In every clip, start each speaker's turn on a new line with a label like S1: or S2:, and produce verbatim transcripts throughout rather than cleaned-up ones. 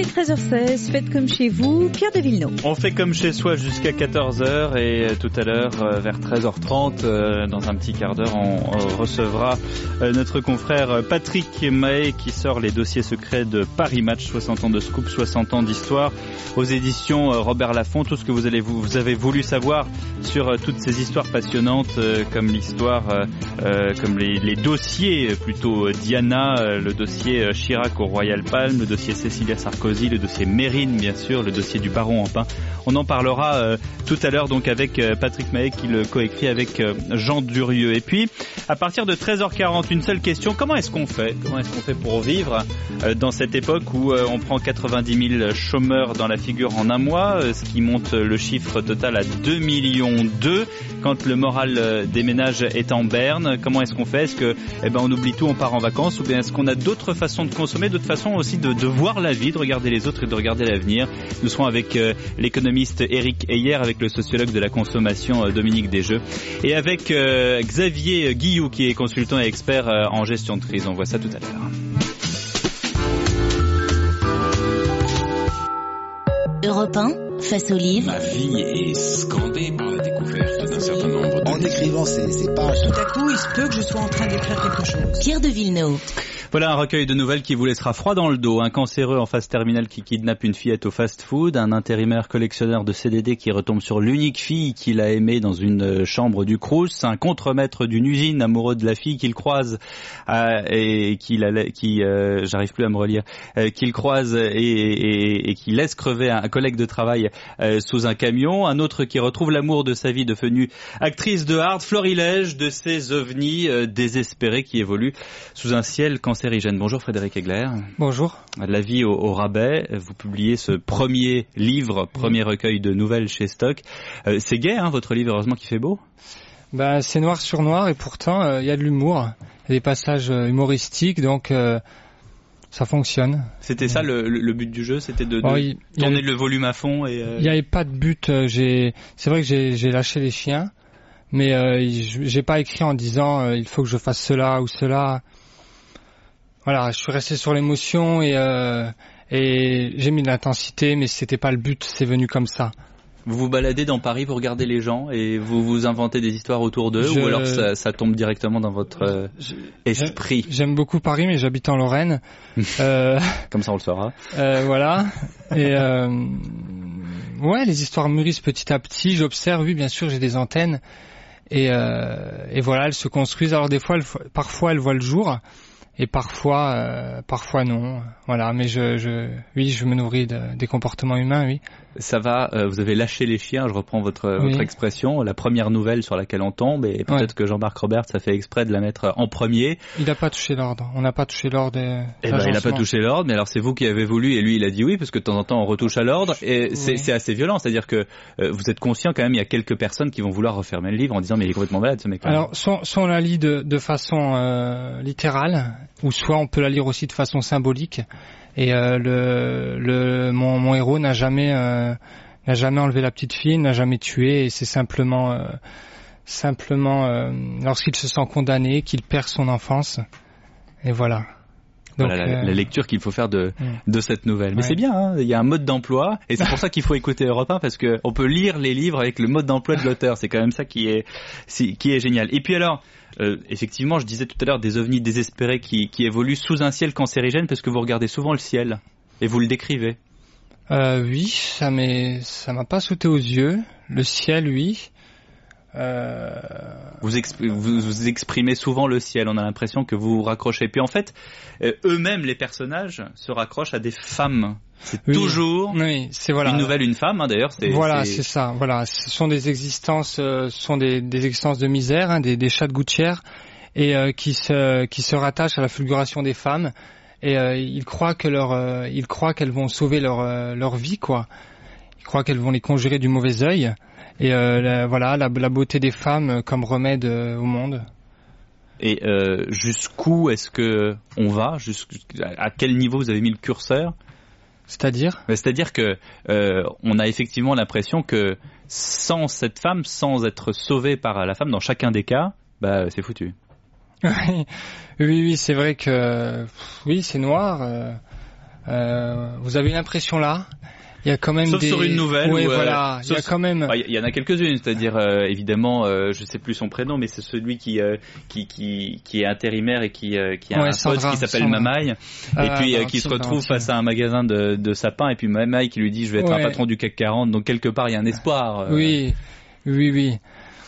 S1: treize heures seize, faites comme chez vous, Pierre de Villeneuve.
S2: On fait comme chez soi jusqu'à quatorze heures et tout à l'heure, vers treize heures trente, dans un petit quart d'heure, on recevra notre confrère Patrick Mahé qui sort les dossiers secrets de Paris Match, soixante ans de scoop, soixante ans d'histoire, aux éditions Robert Laffont. Tout ce que vous, allez, vous avez voulu savoir sur toutes ces histoires passionnantes, comme l'histoire, euh, comme les, les dossiers plutôt Diana, le dossier Chirac au Royal Palm, le dossier Cécilia Sarkozy, le dossier Mérine bien sûr, le dossier du baron Empin. On en parlera euh, tout à l'heure donc avec euh, Patrick Mahé qui le coécrit avec euh, Jean Durieux. Et puis à partir de treize heures quarante, une seule question, comment est-ce qu'on fait Comment est-ce qu'on fait pour vivre euh, dans cette époque où euh, on prend quatre-vingt-dix mille chômeurs dans la figure en un mois, euh, ce qui monte le chiffre total à deux millions deux, quand le moral euh, des ménages est en berne? Comment est-ce qu'on fait? Est-ce que eh ben on oublie tout, on part en vacances, ou bien est-ce qu'on a d'autres façons de consommer, d'autres façons aussi de, de voir la vie, de regarder les autres et de regarder l'avenir? Nous serons avec euh, l'économiste Éric Heyer, avec le sociologue de la consommation euh, Dominique Desjeux, et avec euh, Xavier Guilloux qui est consultant et expert euh, en gestion de crise. On voit ça tout à l'heure.
S3: Europe un, face aux livres.
S4: Ma vie est scandée par la découverte d'un certain nombre de...
S5: En écrivant ces, ces pages...
S6: Tout à coup, il se peut que je sois en train d'écrire quelque chose.
S3: Pierre de Villeneuve.
S2: Voilà un recueil de nouvelles qui vous laissera froid dans le dos. Un cancéreux en phase terminale qui kidnappe une fillette au fast-food, un intérimaire collectionneur de C D D qui retombe sur l'unique fille qu'il a aimée dans une chambre du Crous, un contremaître d'une usine amoureux de la fille qu'il croise euh, et qu'il allait, qui, euh, j'arrive plus à me relire, euh, qu'il croise et, et, et qui laisse crever un collègue de travail euh, sous un camion, un autre qui retrouve l'amour de sa vie devenue actrice de hard, florilège de ces ovnis euh, désespérés qui évoluent sous un ciel cancérigène. Bonjour Frédéric Egler.
S7: Bonjour.
S2: La vie au, au rabais, vous publiez ce premier livre, premier recueil de nouvelles chez Stock. Euh, c'est gai, hein, votre livre, heureusement qu'il fait beau.
S7: Ben, c'est noir sur noir et pourtant il euh, y a de l'humour, il y a des passages euh, humoristiques, donc euh, ça fonctionne.
S2: C'était ça le, le but du jeu, c'était de, de
S7: oh, il,
S2: tourner
S7: il
S2: le volume à fond. Et euh...
S7: il n'y avait pas de but. Euh, j'ai, c'est vrai que j'ai, j'ai lâché les chiens, mais euh, j'ai pas écrit en disant euh, il faut que je fasse cela ou cela. Voilà, je suis resté sur l'émotion et, euh, et j'ai mis de l'intensité, mais c'était pas le but, c'est venu comme ça.
S2: Vous vous baladez dans Paris, vous regardez les gens et vous vous inventez des histoires autour d'eux,
S7: je...
S2: ou alors ça, ça tombe directement dans votre euh, je... esprit?
S7: J'aime beaucoup Paris, mais j'habite en Lorraine. euh...
S2: Comme ça on le saura.
S7: Euh, voilà. Et euh... ouais, les histoires mûrissent petit à petit, j'observe, oui, bien sûr, j'ai des antennes. Et, euh... et voilà, elles se construisent. Alors des fois, elles... parfois elles voient le jour. Et parfois, euh, parfois non. Voilà, mais je, je, oui, je me nourris de, des comportements humains, oui.
S2: Ça va. Euh, vous avez lâché les chiens. Je reprends votre,
S7: oui.
S2: votre expression. La première nouvelle sur laquelle on tombe, et peut-être ouais. que Jean-Marc Robert, ça fait exprès de la mettre en premier.
S7: Il n'a pas touché l'ordre. On n'a pas touché l'ordre. Et
S2: eh ben, il n'a pas touché l'ordre. Mais alors, c'est vous qui avez voulu, et lui, il a dit oui, parce que de temps en temps, on retouche à l'ordre. Et c'est, oui. c'est assez violent. C'est-à-dire que euh, vous êtes conscient quand même. Il y a quelques personnes qui vont vouloir refermer le livre en disant mais il est complètement malade, ce mec.
S7: Alors, soit, soit on la lit de, de façon euh, littérale, ou soit on peut la lire aussi de façon symbolique. Et euh, le, le, mon, mon héros n'a jamais, euh, n'a jamais enlevé la petite fille, n'a jamais tué, et c'est simplement, euh, simplement euh, lorsqu'il se sent condamné qu'il perd son enfance. Et voilà.
S2: Donc, voilà la, euh... la lecture qu'il faut faire de, mmh. de cette nouvelle. Mais ouais. c'est bien, hein, il y a un mode d'emploi, et c'est pour ça qu'il faut écouter Europe un, parce que on peut lire les livres avec le mode d'emploi de l'auteur. C'est quand même ça qui est, qui est génial. Et puis alors, Euh, effectivement, je disais tout à l'heure des ovnis désespérés qui, qui évoluent sous un ciel cancérigène, parce que vous regardez souvent le ciel et vous le décrivez.
S7: Euh, oui, ça m'est, ça m'a pas sauté aux yeux. Le ciel, oui. Euh...
S2: Vous, exp- vous, vous exprimez souvent le ciel. On a l'impression que vous vous raccrochez. Puis en fait, euh, eux-mêmes, les personnages, se raccrochent à des femmes. C'est
S7: oui,
S2: toujours
S7: oui, c'est, voilà.
S2: une nouvelle, une femme, hein, d'ailleurs. C'est,
S7: voilà,
S2: c'est...
S7: c'est ça. Voilà, ce sont des existences, euh, ce sont des, des existences de misère, hein, des, des chats de gouttière, et euh, qui se, qui se rattachent à la fulguration des femmes. Et euh, ils croient que leur, euh, ils croient qu'elles vont sauver leur, euh, leur vie, quoi. Ils croient qu'elles vont les conjurer du mauvais œil. Et euh, la, voilà, la, la beauté des femmes comme remède euh, au monde.
S2: Et euh, jusqu'où est-ce que on va? À quel niveau vous avez mis le curseur?
S7: C'est-à-dire
S2: C'est-à-dire que euh, on a effectivement l'impression que sans cette femme, sans être sauvé par la femme, dans chacun des cas, bah c'est foutu.
S7: oui, oui, c'est vrai que oui, c'est noir. Euh, Euh, vous avez l'impression là. Il y a quand même
S2: Sauf
S7: des...
S2: sur une nouvelle.
S7: Oui,
S2: où, euh,
S7: voilà. Il y a quand même.
S2: Il bah, y en a quelques-unes, c'est-à-dire euh, évidemment, euh, je sais plus son prénom, mais c'est celui qui euh, qui qui qui est intérimaire et qui euh, qui a
S7: ouais,
S2: un
S7: Sandra,
S2: pote qui s'appelle
S7: Sandra.
S2: Mamaï,
S7: ah,
S2: et puis
S7: bah,
S2: euh, qui se retrouve
S7: Valentine.
S2: face à un magasin de de sapins, et puis Mamaï qui lui dit je vais être
S7: ouais.
S2: un patron du C A C quarante, donc quelque part il y a un espoir. Euh...
S7: Oui, oui, oui.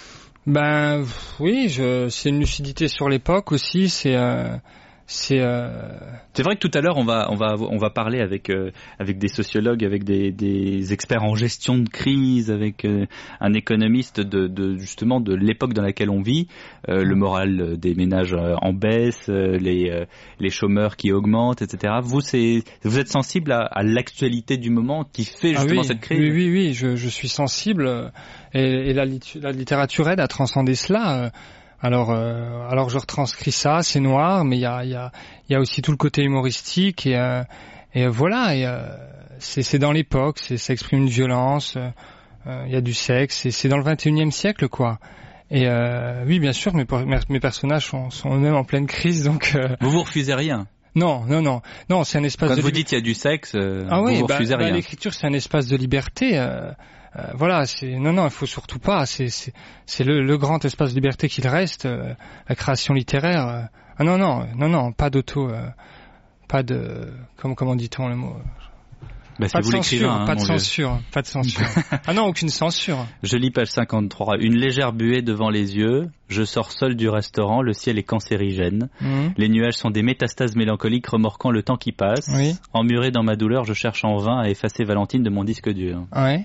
S7: Ben oui, je... c'est une lucidité sur l'époque aussi. C'est euh... C'est, euh...
S2: c'est vrai que tout à l'heure on va on va on va parler avec euh, avec des sociologues, avec des des experts en gestion de crise, avec euh, un économiste de de justement de l'époque dans laquelle on vit, euh, le moral des ménages en baisse, euh, les euh, les chômeurs qui augmentent, et cetera. Vous c'est vous êtes sensible à, à l'actualité du moment qui fait justement
S7: ah oui,
S2: cette crise.
S7: Oui oui oui, je je suis sensible et, et la, la littérature aide à transcender cela. Alors, euh, alors je retranscris ça, c'est noir, mais il y a, il y a, il y a aussi tout le côté humoristique et, euh, et voilà. Et, euh, c'est, c'est dans l'époque, c'est, ça exprime une violence. Euh, il y a du sexe, et c'est dans le vingt et unième siècle, quoi. Et euh, oui, bien sûr, mes, mes personnages sont, sont eux-mêmes en pleine crise, donc. Euh...
S2: Vous vous refusez rien.
S7: Non, non, non, non, c'est un espace.
S2: Quand
S7: de
S2: vous
S7: li...
S2: dites il y a du sexe, euh,
S7: ah oui,
S2: vous vous
S7: bah,
S2: refusez
S7: bah,
S2: rien.
S7: L'écriture, c'est un espace de liberté. Euh... Euh, voilà, c'est non non, il faut surtout pas. C'est c'est c'est le, le grand espace de liberté qu'il reste, euh, la création littéraire. Euh, ah non non non non, pas d'auto, euh, pas de comment comment dit-on le mot.
S2: Bah,
S7: pas, de censure,
S2: hein,
S7: pas de censure, pas de censure, pas de censure. Ah non, aucune censure.
S2: Je lis page cinquante-trois. Une légère buée devant les yeux. Je sors seul du restaurant. Le ciel est cancérigène. Mmh. Les nuages sont des métastases mélancoliques remorquant le temps qui passe.
S7: Oui.
S2: Emmuré dans ma douleur, je cherche en vain à effacer Valentine de mon disque dur.
S7: Ouais.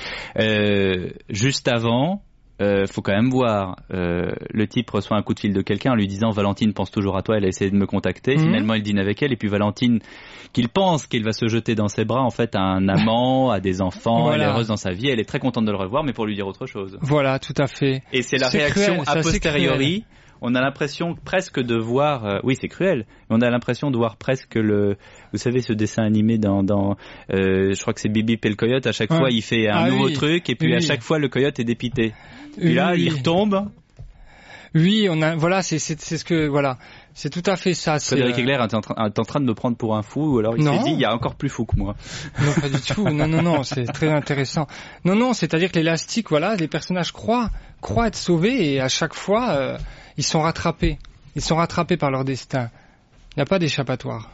S2: Euh, juste avant, euh, faut quand même voir. Euh, le type reçoit un coup de fil de quelqu'un en lui disant Valentine pense toujours à toi. Elle a essayé de me contacter. Mmh. Finalement, il dîne avec elle et puis Valentine, qu'il pense qu'il va se jeter dans ses bras, en fait, a un amant, a des enfants. Voilà. Elle est heureuse dans sa vie. Elle est très contente de le revoir, mais pour lui dire autre chose.
S7: Voilà, tout à fait.
S2: Et c'est la
S7: c'est
S2: réaction
S7: cruel,
S2: a posteriori.
S7: Ça,
S2: on a l'impression presque de voir, euh, oui c'est cruel, mais on a l'impression de voir presque le, vous savez ce dessin animé dans, dans euh, je crois que c'est Bibi et le coyote, à chaque ouais. fois il fait un ah, nouveau oui. truc et puis oui. à chaque fois le coyote est dépité. Puis oui, là oui. il retombe.
S7: Oui, on a, voilà, c'est, c'est, c'est ce que, voilà, c'est tout à fait ça.
S2: Frédéric
S7: c'est,
S2: Egler est en, train, est en train de me prendre pour un fou, ou alors il non. s'est dit, il y a encore plus fou que moi.
S7: Non, pas du tout. Non, non, non, c'est très intéressant. Non, non, c'est-à-dire que l'élastique, voilà, les personnages croient, croient être sauvés et à chaque fois, euh, ils sont rattrapés. Ils sont rattrapés par leur destin. Il n'y a pas d'échappatoire.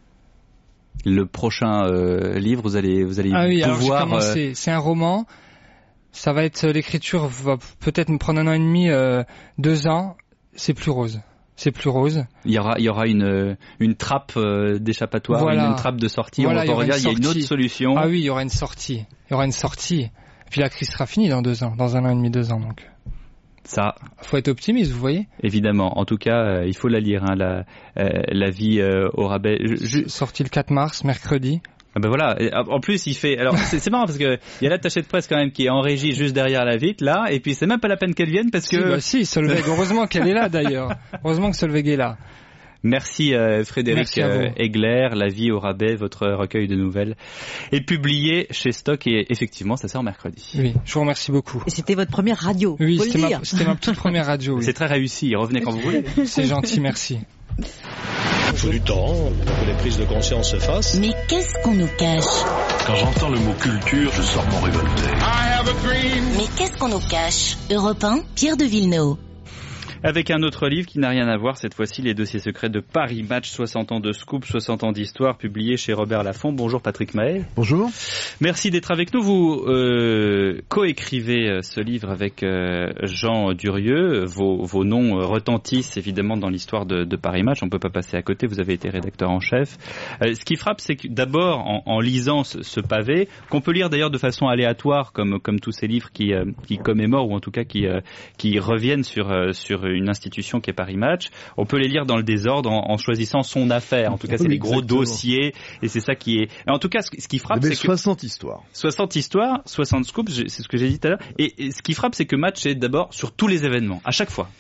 S2: Le prochain euh, livre, vous allez, vous allez
S7: ah oui,
S2: pouvoir.
S7: Alors j'ai commencé. Euh... C'est un roman. Ça va être l'écriture va peut-être me prendre un an et demi, euh, deux ans. C'est plus rose. C'est plus rose.
S2: Il y aura, il y aura une une trappe euh, d'échappatoire,
S7: voilà.
S2: une, une trappe de sortie.
S7: Voilà,
S2: on regarde, il y a une autre solution.
S7: Ah oui, il y aura une sortie. Il y aura une sortie. Et puis la crise sera finie dans deux ans, dans un an et demi, deux ans donc.
S2: Ça.
S7: Faut être optimiste, vous voyez.
S2: Évidemment. En tout cas, euh, il faut la lire. Hein, la euh, la vie euh, au rabais.
S7: Je... Sortie le quatre mars, mercredi.
S2: Ah ben voilà. En plus, il fait. Alors c'est, c'est marrant parce que il y a l'attachée de presse quand même qui est en régie juste derrière la vitre là, et puis c'est même pas la peine qu'elle vienne parce que.
S7: Si, bah si, Solveig. Heureusement qu'elle est là d'ailleurs. Heureusement que Solveig est là.
S2: Merci euh, Frédéric
S7: Merci
S2: euh, Egler, La vie au rabais, votre recueil de nouvelles est publié chez Stock et effectivement ça sort mercredi.
S7: Oui, je vous remercie beaucoup.
S1: Et c'était votre première radio.
S7: Oui,
S1: faut
S7: c'était,
S1: le
S7: ma,
S1: dire.
S7: c'était ma toute première radio. Oui.
S2: C'est très réussi, revenez quand vous voulez.
S7: C'est gentil, merci.
S5: Il faut du temps pour que les prises de conscience se fassent.
S3: Mais qu'est-ce qu'on nous cache?
S4: Quand j'entends le mot culture, je sors mon revolver.
S3: Mais qu'est-ce qu'on nous cache? Europe un, Pierre de Villeneuve.
S2: Avec un autre livre qui n'a rien à voir, cette fois-ci, Les dossiers secrets de Paris Match, soixante ans de scoop, soixante ans d'histoire, publié chez Robert Laffont. Bonjour Patrick Mahé.
S8: Bonjour.
S2: Merci d'être avec nous. Vous euh, coécrivez ce livre avec euh, Jean Durieux. Vos, vos noms retentissent évidemment dans l'histoire de, de Paris Match. On ne peut pas passer à côté. Vous avez été rédacteur en chef. Euh, ce qui frappe, c'est que d'abord, en, en lisant ce, ce pavé, qu'on peut lire d'ailleurs de façon aléatoire, comme, comme tous ces livres qui, euh, qui commémorent ou en tout cas qui, euh, qui reviennent sur, euh, sur une institution qui est Paris Match, on peut les lire dans le désordre en, en choisissant son affaire. En tout cas, c'est oui, les gros exactement. Dossiers et c'est ça qui est. En tout cas, ce, ce qui frappe, c'est
S8: soixante
S2: que
S8: histoires.
S2: soixante histoires, soixante scoops, c'est ce que j'ai dit tout à l'heure. Et, et ce qui frappe, c'est que Match est d'abord sur tous les événements, à chaque fois.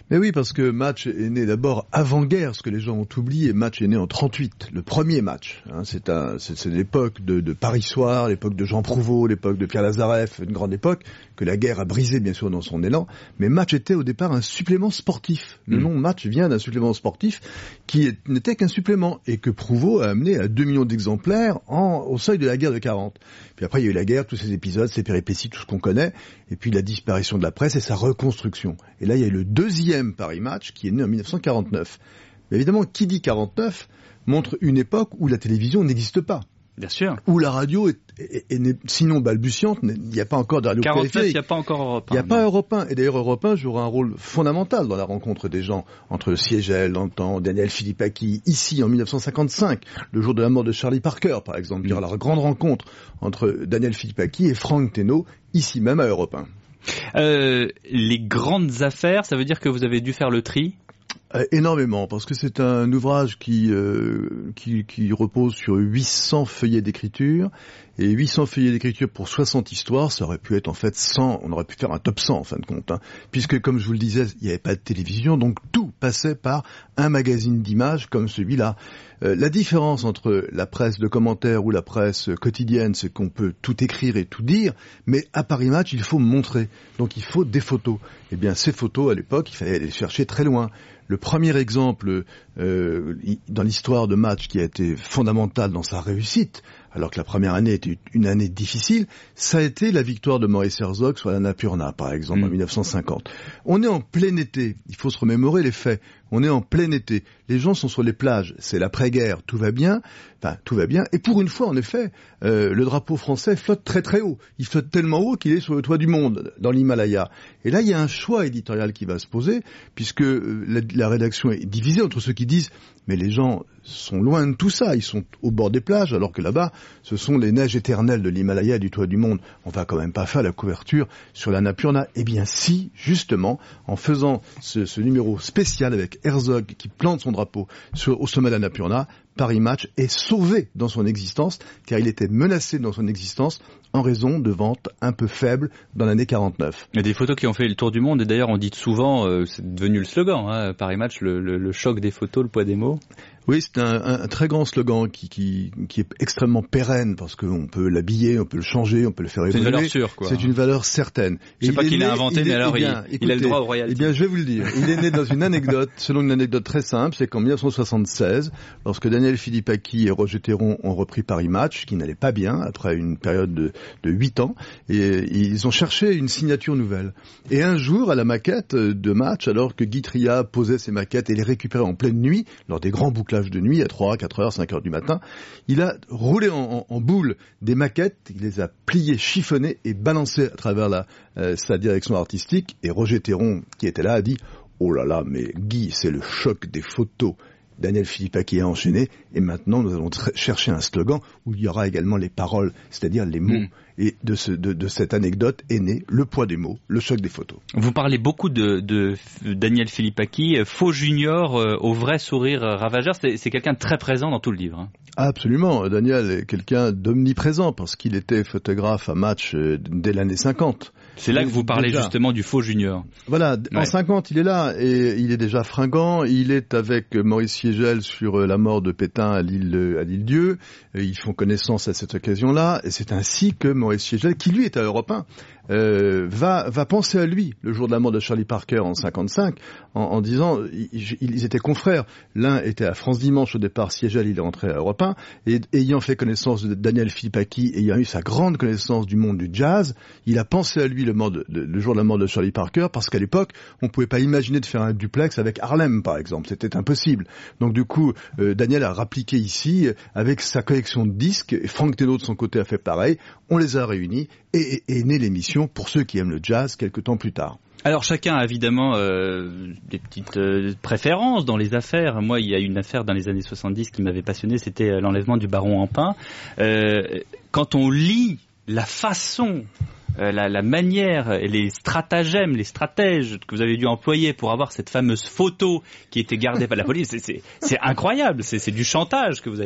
S8: Mais oui, parce que Match est né d'abord avant-guerre, ce que les gens ont oublié. Match est né en trente-huit, le premier Match. Hein, c'est, un, c'est, c'est l'époque de, de Paris Soir, l'époque de Jean Prouveau, l'époque de Pierre Lazareff, une grande époque que la guerre a brisé bien sûr dans son élan. Mais Match était au départ un supplément sportif. Le mmh. nom Match vient d'un supplément sportif qui est, n'était qu'un supplément et que Prouveau a amené à deux millions d'exemplaires en, au seuil de la guerre de quarante. Puis après il y a eu la guerre, tous ces épisodes, ces péripéties, tout ce qu'on connaît, et puis la disparition de la presse et sa reconstruction. Et là il y a eu le deuxième Paris Match qui est né en dix-neuf cent quarante-neuf. Mais évidemment, qui dit quarante-neuf montre une époque où la télévision n'existe pas.
S2: Bien sûr.
S8: Où la radio est, est, est, est sinon balbutiante, il n'y a pas encore de radio
S2: quarante-neuf,
S8: périphérique.
S2: Il n'y a pas encore Europe un.
S8: Il n'y a pas Europe un. Et d'ailleurs, Europe un jouera un rôle fondamental dans la rencontre des gens entre Siegel, Dantan, Daniel Philippaki, ici en dix-neuf cent cinquante-cinq, le jour de la mort de Charlie Parker, par exemple. Il y aura la grande rencontre entre Daniel Philippaki et Franck Thénault, ici même à Europe un.
S2: Euh, les grandes affaires, ça veut dire que vous avez dû faire le tri ?
S8: Euh, énormément, parce que c'est un ouvrage qui, euh, qui, qui repose sur huit cents feuillets d'écriture, et huit cents feuillets d'écriture pour soixante histoires, ça aurait pu être en fait cent, on aurait pu faire un top cent en fin de compte, hein, puisque comme je vous le disais, il n'y avait pas de télévision, donc tout passait par un magazine d'images comme celui-là. Euh, la différence entre la presse de commentaires ou la presse quotidienne, c'est qu'on peut tout écrire et tout dire, mais à Paris Match, il faut montrer, donc il faut des photos. Eh bien, ces photos, à l'époque, il fallait aller les chercher très loin. Le premier exemple euh, dans l'histoire de Match qui a été fondamental dans sa réussite, alors que la première année était une année difficile, ça a été la victoire de Maurice Herzog sur l'Annapurna, par exemple, mmh. en dix-neuf cent cinquante. On est en plein été, il faut se remémorer les faits. On est en plein été, les gens sont sur les plages, c'est l'après-guerre, tout va bien, enfin tout va bien, et pour une fois en effet, euh, le drapeau français flotte très très haut, il flotte tellement haut qu'il est sur le toit du monde, dans l'Himalaya. Et là il y a un choix éditorial qui va se poser, puisque euh, la, la rédaction est divisée entre ceux qui disent mais les gens sont loin de tout ça, ils sont au bord des plages, alors que là-bas, ce sont les neiges éternelles de l'Himalaya et du toit du monde. On va quand même pas faire la couverture sur l'Annapurna. Eh bien si, justement, en faisant ce, ce numéro spécial avec Herzog qui plante son drapeau sur, au sommet de l'Annapurna, Paris Match est sauvé dans son existence, car il était menacé dans son existence en raison de ventes un peu faibles dans l'année quarante-neuf.
S2: Il y a des photos qui ont fait le tour du monde, et d'ailleurs on dit souvent, euh, c'est devenu le slogan, hein, Paris Match, le, le, le choc des photos, le poids des mots.
S8: Oui, c'est un, un, un très grand slogan qui, qui, qui est extrêmement pérenne, parce qu'on peut l'habiller, on peut le changer, on peut le faire évoluer.
S2: C'est une valeur sûre, quoi.
S8: C'est une valeur certaine.
S2: Je sais pas qui l'a inventé, mais alors
S8: eh bien,
S2: il,
S8: écoutez,
S2: il a le droit au royalty.
S8: Eh bien, je vais vous le dire. Il est né dans une anecdote, selon une anecdote très simple, c'est qu'en dix-neuf cent soixante-seize, lorsque Daniel Philippaki et Roger Théron ont repris Paris Match, qui n'allait pas bien, après une période de, de huit ans, et ils ont cherché une signature nouvelle. Et un jour, à la maquette de Match, alors que Guy Tria posait ses maquettes et les récupérait en pleine nuit, lors des grands bouclages de nuit, à trois, quatre heures, cinq heures du matin, il a roulé en, en, en boule des maquettes, il les a pliées, chiffonnées et balancées à travers la, euh, sa direction artistique, et Roger Théron, qui était là, a dit « Oh là là, mais Guy, c'est le choc des photos ». Daniel Philippaki a enchaîné, et maintenant nous allons tr- chercher un slogan où il y aura également les paroles, c'est-à-dire les mots. Mmh. Et de, ce, de, de cette anecdote est né le poids des mots, le choc des photos.
S2: Vous parlez beaucoup de, de Daniel Philippaki, faux junior euh, au vrai sourire ravageur, c'est, c'est quelqu'un de très présent dans tout le livre. Hein.
S8: Absolument, Daniel est quelqu'un d'omniprésent parce qu'il était photographe à Match euh, dès l'année cinquante.
S2: C'est là que vous parlez déjà. Justement du faux junior.
S8: Voilà,
S2: ouais.
S8: En cinquante il est là et il est déjà fringant, il est avec Maurice Siegel sur la mort de Pétain à l'île, à l'île Dieu, ils font connaissance à cette occasion-là et c'est ainsi que Maurice Siegel, qui lui est à Europe un, euh, va, va penser à lui le jour de la mort de Charlie Parker en cinquante-cinq en, en disant, ils, ils étaient confrères, l'un était à France Dimanche au départ, Siegel il est rentré à Europe un et ayant fait connaissance de Daniel Philippaki, ayant eu sa grande connaissance du monde du jazz, il a pensé à lui le, mort de, le jour de la mort de Charlie Parker parce qu'à l'époque on pouvait pas imaginer de faire un duplex avec Harlem par exemple, c'était impossible. Donc du coup euh, Daniel a rappliqué ici avec sa collection de disques et Franck Thénault de son côté a fait pareil, on les a réunis et est née l'émission pour ceux qui aiment le jazz quelques temps plus tard.
S2: Alors chacun a évidemment euh, des petites euh, préférences dans les affaires. Moi, il y a une affaire dans les années soixante-dix qui m'avait passionné, c'était l'enlèvement du baron Empain. Euh, quand on lit la façon, euh, la, la manière et les stratagèmes, les stratèges que vous avez dû employer pour avoir cette fameuse photo qui était gardée par la police, c'est, c'est, c'est incroyable, c'est, c'est du chantage que vous avez fait.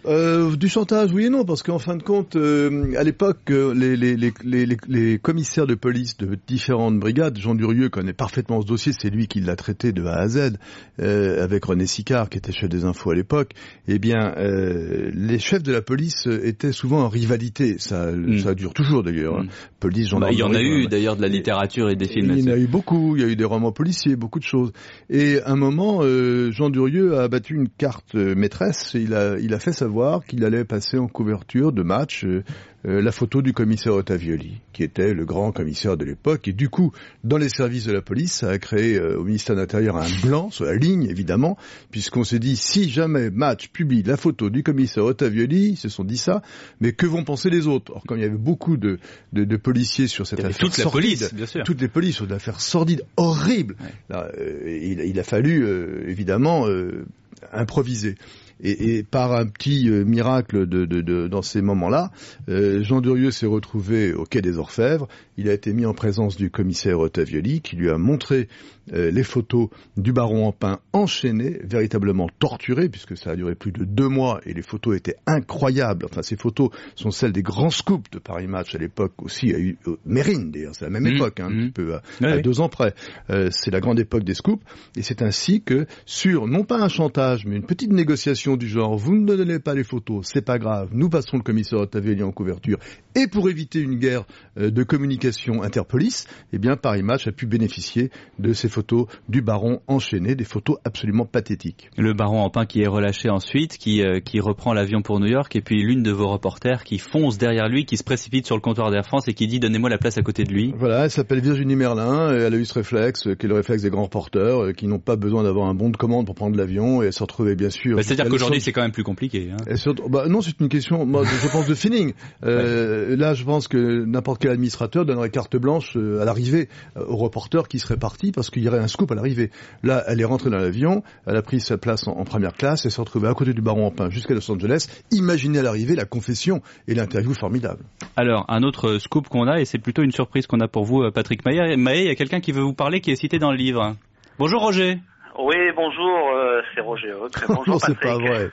S8: Euh, du chantage, oui et non, parce qu'en fin de compte, euh, à l'époque, euh, les, les, les, les, les commissaires de police de différentes brigades, Jean Durieux connaît parfaitement ce dossier, c'est lui qui l'a traité de A à Z, euh, avec René Sicard, qui était chef des infos à l'époque. Eh bien, euh, les chefs de la police étaient souvent en rivalité. Ça, mmh. ça dure toujours d'ailleurs. Mmh. Police, gendarmerie.
S2: Bah, il y en a eu d'ailleurs de la littérature et des films.
S8: Il y en a eu beaucoup. Il y a eu des romans policiers, beaucoup de choses. Et à un moment, euh, Jean Durieux a battu une carte euh, maîtresse. Il a, il a fait savoir qu'il allait passer en couverture de match euh, euh, la photo du commissaire Ottavioli, qui était le grand commissaire de l'époque. Et du coup, dans les services de la police, ça a créé euh, au ministère de l'Intérieur un blanc sur la ligne, évidemment, puisqu'on s'est dit, si jamais Match publie la photo du commissaire Ottavioli, ils se sont dit ça, mais que vont penser les autres? Or, comme il y avait beaucoup de, de, de policiers sur cette affaire
S2: toute
S8: sordide,
S2: la police, bien sûr.
S8: toutes les polices sur l'affaire sordide, horrible, ouais. Là, euh, il, il a fallu, euh, évidemment, euh, improviser. Et, et par un petit euh, miracle de, de, de, dans ces moments-là, euh, Jean Durieux s'est retrouvé au quai des Orfèvres. Il a été mis en présence du commissaire Ottavioli, qui lui a montré euh, les photos du baron Empin enchaîné, véritablement torturé, puisque ça a duré plus de deux mois et les photos étaient incroyables. Enfin, ces photos sont celles des grands scoops de Paris Match à l'époque aussi, à euh, Mérine d'ailleurs, c'est la même mmh, époque, hein, mmh. un petit peu à, oui, à oui. deux ans près. Euh, c'est la grande époque des scoops, et c'est ainsi que sur non pas un chantage, mais une petite négociation du genre, vous ne donnez pas les photos, c'est pas grave, nous passerons le commissaire Ottavioli en couverture, et pour éviter une guerre euh, de communication interpolice, eh bien Paris Match a pu bénéficier de ces photos du baron enchaîné, des photos absolument pathétiques.
S2: Le baron Empin qui est relâché ensuite, qui, euh, qui reprend l'avion pour New York, et puis l'une de vos reporters qui fonce derrière lui, qui se précipite sur le comptoir d'Air France et qui dit, donnez-moi la place à côté de lui.
S8: Voilà, elle s'appelle Virginie Merlin, et elle a eu ce réflexe, qui est le réflexe des grands reporters, euh, qui n'ont pas besoin d'avoir un bon de commande pour prendre l'avion, et elle se retrouvait bien sûr...
S2: Bah, c'est-à-dire qu'aujourd'hui c'est quand même plus compliqué. Hein.
S8: Et surtout, bah, non, c'est une question, moi, je pense, de feeling. Euh, ouais. Là, je pense que n'importe quel administrateur donnerait carte blanche euh, à l'arrivée euh, au reporter qui serait parti parce qu'il y aurait un scoop à l'arrivée. Là, elle est rentrée dans l'avion, elle a pris sa place en, en première classe et s'est retrouvée à côté du baron Empin jusqu'à Los Angeles. Imaginez à l'arrivée la confession et l'interview formidable.
S2: Alors, un autre scoop qu'on a, et c'est plutôt une surprise qu'on a pour vous, Patrick Mahé. Mahé, il y a quelqu'un qui veut vous parler qui est cité dans le livre. Bonjour Roger.
S9: Oui, bonjour, euh, c'est Roger Hoc. Bonjour
S8: non,
S9: Patrick.
S8: C'est pas vrai.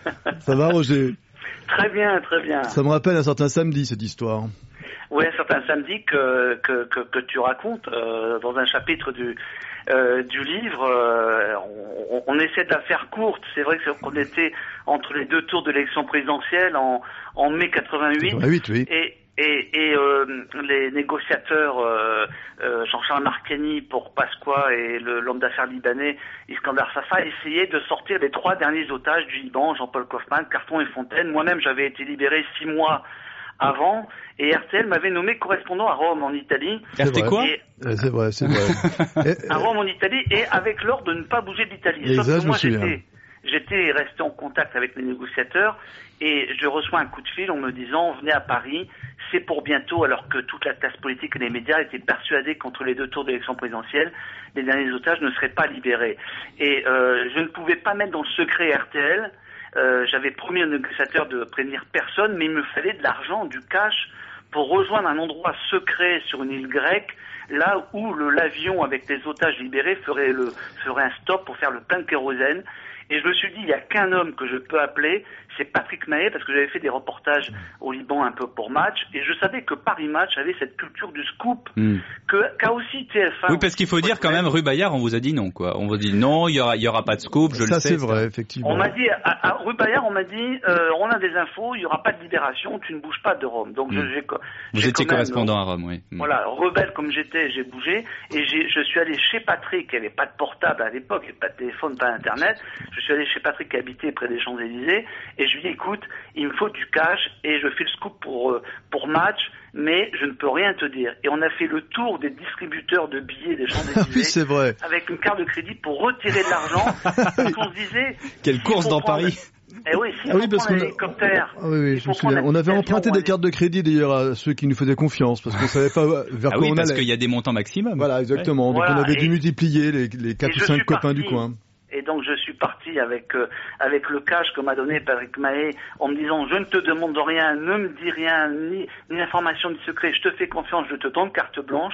S8: Ça va Roger?
S9: Très bien, très bien.
S8: Ça me rappelle un certain samedi, cette histoire.
S9: Oui, un certain samedi que, que, que, que tu racontes euh, dans un chapitre du, euh, du livre. Euh, on, on essaie de la faire courte. C'est vrai qu'on était entre les deux tours de l'élection présidentielle en, en mai quatre-vingt-huit.
S8: quatre-vingt-huit, oui.
S9: Et, Et, et euh, les négociateurs euh, euh, Jean-Charles Marcani pour Pasqua et le, l'homme d'affaires libanais Iskandar Safa essayaient de sortir les trois derniers otages du Liban, Jean-Paul Kaufmann, Carton et Fontaine. Moi-même, j'avais été libéré six mois avant et R T L m'avait nommé correspondant à Rome en Italie.
S2: R T quoi
S9: et,
S8: C'est vrai, c'est vrai.
S9: À Rome en Italie et avec l'ordre de ne pas bouger d'Italie. Sauf
S8: exact,
S9: que moi,
S8: je me
S9: j'étais... J'étais resté en contact avec les négociateurs et je reçois un coup de fil en me disant « Venez à Paris, c'est pour bientôt » alors que toute la classe politique et les médias étaient persuadés qu'entre les deux tours d'élection présidentielle, les derniers otages ne seraient pas libérés. Et euh, je ne pouvais pas mettre dans le secret R T L. Euh, j'avais promis aux négociateurs de prévenir personne, mais il me fallait de l'argent, du cash, pour rejoindre un endroit secret sur une île grecque, là où le, l'avion avec les otages libérés ferait, le, ferait un stop pour faire le plein de kérosène. Et je me suis dit, il n'y a qu'un homme que je peux appeler, c'est Patrick Mahé, parce que j'avais fait des reportages au Liban un peu pour Match, et je savais que Paris Match avait cette culture du scoop, mm. que, qu'a aussi T F un.
S2: Oui, parce qu'il faut dire quand même, rue Bayard, on vous a dit non, quoi. On vous a dit non, il y aura, il y aura pas de scoop, je
S8: ça,
S2: le sais.
S8: Ça, c'est vrai, effectivement.
S9: On m'a dit, à, à rue Bayard, on m'a dit, euh, on a des infos, il n'y aura pas de libération, tu ne bouges pas de Rome. Donc, mm. je, j'ai,
S2: vous
S9: j'ai
S2: étiez
S9: même,
S2: correspondant à Rome, oui.
S9: Mm. Voilà, rebelle comme j'étais, j'ai bougé, et j'ai, je suis allé chez Patrick, il n'y avait pas de portable à l'époque, il n'y avait pas de téléphone, pas d'internet, je suis allé chez Patrick qui habitait près des Champs-Élysées, et je lui dis, écoute, il me faut du cash, et je fais le scoop pour, euh, pour Match, mais je ne peux rien te dire. Et on a fait le tour des distributeurs de billets des Champs-Élysées.
S8: Oui, c'est vrai.
S9: Avec une carte de crédit pour retirer de l'argent, parce qu'on se disait...
S2: Quelle course dans
S9: prendre...
S2: Paris.
S9: Eh oui, si
S8: ah oui,
S9: on
S8: parce
S9: prend
S8: qu'on
S9: un hélicoptère...
S8: Ah oui, oui, je me souviens. On avait emprunté des cartes de crédit d'ailleurs à ceux qui nous faisaient confiance, parce qu'on savait pas vers
S2: ah
S8: quoi
S2: oui,
S8: on allait.
S2: parce qu'il y a des montants maximum.
S8: Voilà, exactement.
S9: Ouais.
S8: Donc
S9: voilà,
S8: on avait
S9: et,
S8: dû multiplier les, les quatre ou cinq copains
S9: parti.
S8: du coin.
S9: Et donc je suis parti avec euh, avec le cash que m'a donné Patrick Mahé en me disant je ne te demande rien, ne me dis rien, ni, ni information ni secret, je te fais confiance, je te donne carte blanche.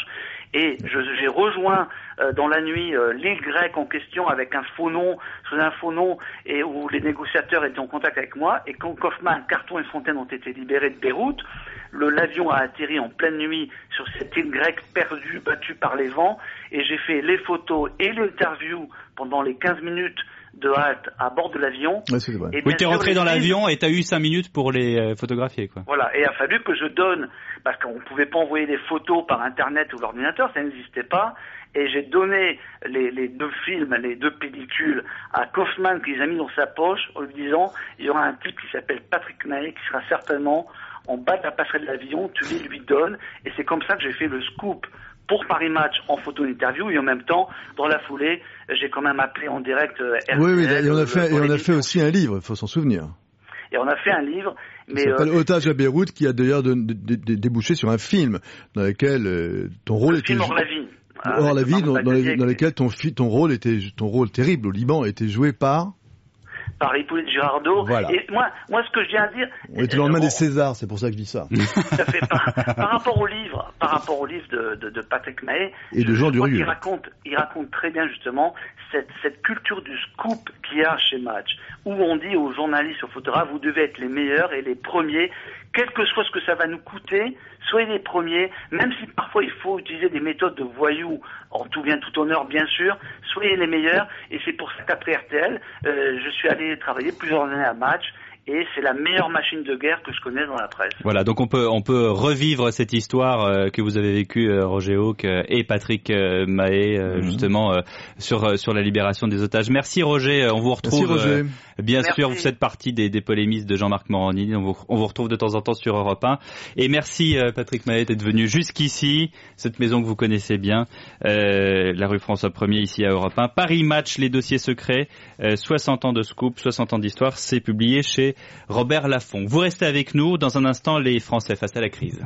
S9: Et je, j'ai rejoint euh, dans la nuit euh, l'île grecque en question avec un faux nom, sous un faux nom, et où les négociateurs étaient en contact avec moi. Et quand Kaufmann, Carton et Fontaine ont été libérés de Beyrouth, le, l'avion a atterri en pleine nuit sur cette île grecque perdue, battue par les vents. Et j'ai fait les photos et l'interview pendant les quinze minutes de halte à bord de l'avion.
S8: Ouais, c'est vrai.
S2: Et oui, t'es rentré dans l'avion et t'as eu cinq minutes pour les euh, photographier, quoi.
S9: Voilà, et il a fallu que je donne, parce qu'on pouvait pas envoyer des photos par internet ou l'ordinateur, ça n'existait pas, et j'ai donné les, les deux films, les deux pellicules à Kaufmann qui les a mis dans sa poche en lui disant, il y aura un type qui s'appelle Patrick Mahé qui sera certainement en bas de la passerelle de l'avion, tu les lui donnes, et c'est comme ça que j'ai fait le scoop pour Paris Match en photo interview, et en même temps, dans la foulée, j'ai quand même appelé en direct euh, R T L.
S8: Oui, oui, et on a
S9: le,
S8: fait, et on a fait aussi un livre, il faut s'en souvenir.
S9: Et on a fait un livre, mais
S8: ça s'appelle
S9: euh,
S8: Otage à Beyrouth, qui a d'ailleurs de, de, de, de, débouché sur un film dans lequel euh, ton rôle
S9: le
S8: était
S9: film Hors la vie.
S8: Hors la vie, dans, dans, les, dans lequel ton, ton rôle était, ton rôle terrible au Liban était joué par
S9: par Hippolyte Girardot.
S8: Voilà.
S9: Et moi, moi, ce que je viens à dire...
S8: On était le lendemain des Césars, c'est pour ça que je dis ça.
S9: Ça fait par, par rapport au livre, par rapport au livre de, de, de Patrick Mahé,
S8: et de Jean Durieux.
S9: Il raconte, il raconte très bien justement cette, cette culture du scoop qu'il y a chez Match, où on dit aux journalistes, aux photographes, vous devez être les meilleurs et les premiers, quel que soit ce que ça va nous coûter, soyez les premiers, même si parfois il faut utiliser des méthodes de voyous, en tout bien tout honneur bien sûr, soyez les meilleurs, et c'est pour ça qu'après R T L, euh, je suis allé travailler plusieurs années à Match, et c'est la meilleure machine de guerre que je connais dans la presse.
S2: Voilà, donc on peut on peut revivre cette histoire euh, que vous avez vécue, euh, Roger Hawk euh, et Patrick euh, Mahé, euh, mmh. justement euh, sur euh, sur la libération des otages. Merci Roger, on vous retrouve.
S8: Merci, Roger.
S2: Euh, bien
S9: merci.
S2: sûr, vous faites partie des, des polémistes de Jean-Marc Morandini. On vous, on vous retrouve de temps en temps sur Europe un. Et merci euh, Patrick Mahé d'être venu jusqu'ici, cette maison que vous connaissez bien, euh, la rue François Ier ici à Europe un. Paris Match, les dossiers secrets, euh, soixante ans de scoop, soixante ans d'histoire, c'est publié chez Robert Laffont. Vous restez avec nous. Dans un instant, les Français face à la crise.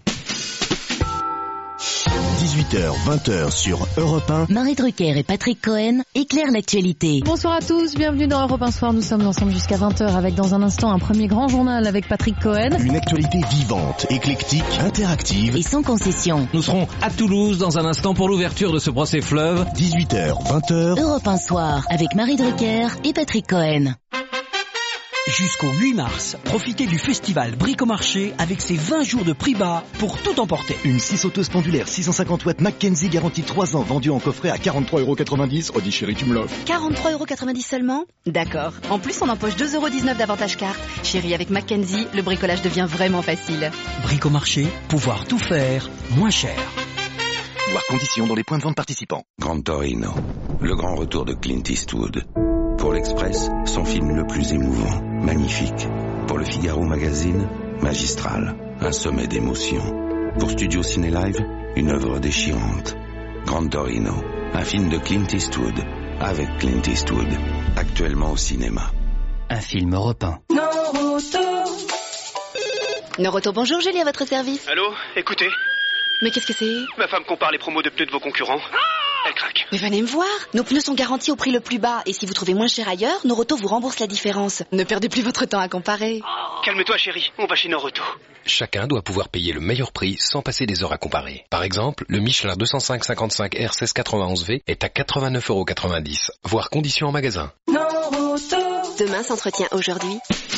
S10: dix-huit heures, vingt heures sur Europe un.
S3: Marie Drucker et Patrick Cohen éclairent l'actualité.
S1: Bonsoir à tous, bienvenue dans Europe un Soir. Nous sommes ensemble jusqu'à vingt heures avec dans un instant un premier grand journal avec Patrick Cohen.
S10: Une actualité vivante, éclectique, interactive
S3: et sans concession.
S11: Nous serons à Toulouse dans un instant pour l'ouverture de ce procès fleuve.
S10: dix-huit heures, vingt heures.
S3: Europe un Soir avec Marie Drucker et Patrick Cohen.
S12: Jusqu'au huit mars, profitez du festival Bricomarché avec ses vingt jours de prix bas pour tout emporter.
S10: Une scie sauteuse pendulaire six cent cinquante watts Mackenzie garantie trois ans vendue en coffret à quarante-trois euros quatre-vingt-dix. Oh, dis chérie, tu me l'offres.
S13: quarante-trois euros quatre-vingt-dix seulement ? D'accord. En plus, on empoche deux euros dix-neuf d'avantage carte. Chérie, avec Mackenzie, le bricolage devient vraiment facile.
S12: Bricomarché, pouvoir tout faire, moins cher.
S10: Voir conditions dans les points de vente participants.
S4: Grand Torino, le grand retour de Clint Eastwood. Pour l'Express, son film le plus émouvant, magnifique. Pour le Figaro Magazine, magistral, un sommet d'émotion. Pour Studio Ciné Live, une œuvre déchirante. Grand Torino, un film de Clint Eastwood, avec Clint Eastwood, actuellement au cinéma.
S11: Un film Europe un.
S13: Noroto. Noroto, bonjour, Julie à votre service.
S14: Allô, écoutez.
S13: Mais qu'est-ce que c'est ?
S14: Ma femme compare les promos de pneus de vos concurrents. Elle craque.
S13: Mais venez me voir. Nos pneus sont garantis au prix le plus bas. Et si vous trouvez moins cher ailleurs, Noroto vous rembourse la différence. Ne perdez plus votre temps à comparer.
S14: Calme-toi chérie, on va chez Noroto.
S15: Chacun doit pouvoir payer le meilleur prix sans passer des heures à comparer. Par exemple, le Michelin deux cent cinq cinquante-cinq R seize quatre-vingt-onze V est à quatre-vingt-neuf euros quatre-vingt-dix. Voir conditions en magasin.
S13: Noroto. Demain s'entretient aujourd'hui.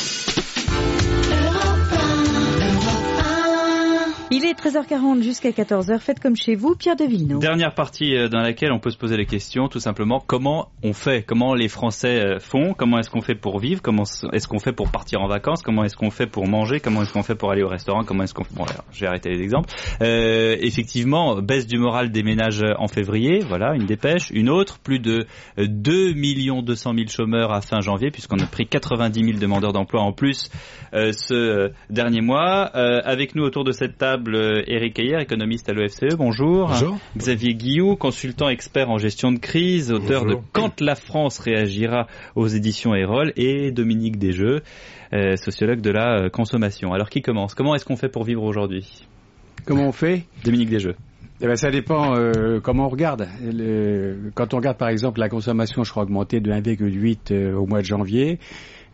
S1: Il est treize heures quarante jusqu'à quatorze heures. Faites comme chez vous, Pierre de Villeneuve.
S2: Dernière partie dans laquelle on peut se poser les questions, tout simplement, comment on fait ? Comment les Français font ? Comment est-ce qu'on fait pour vivre ? Comment est-ce qu'on fait pour partir en vacances ? Comment est-ce qu'on fait pour manger ? Comment est-ce qu'on fait pour aller au restaurant ? Comment est-ce qu'on fait... Bon, alors, je vais arrêter les exemples. Euh, effectivement, baisse du moral des ménages en février, voilà, une dépêche. Une autre, plus de deux millions deux cent mille chômeurs à fin janvier, puisqu'on a pris quatre-vingt-dix mille demandeurs d'emploi en plus euh, ce dernier mois. Euh, avec nous autour de cette table, Éric Heyer, économiste à l'O F C E, bonjour.
S16: Bonjour.
S2: Xavier Guilloux, consultant expert en gestion de crise, auteur bonjour. de Quand la France réagira aux éditions Erol, et Dominique Desjeux, euh, sociologue de la consommation. Alors qui commence ? Comment est-ce qu'on fait pour vivre aujourd'hui ?
S16: Comment on fait ?
S2: Dominique Desjeux.
S16: Eh ben, ça dépend euh, comment on regarde. Le, quand on regarde par exemple la consommation, je crois, augmentée de un virgule huit euh, au mois de janvier.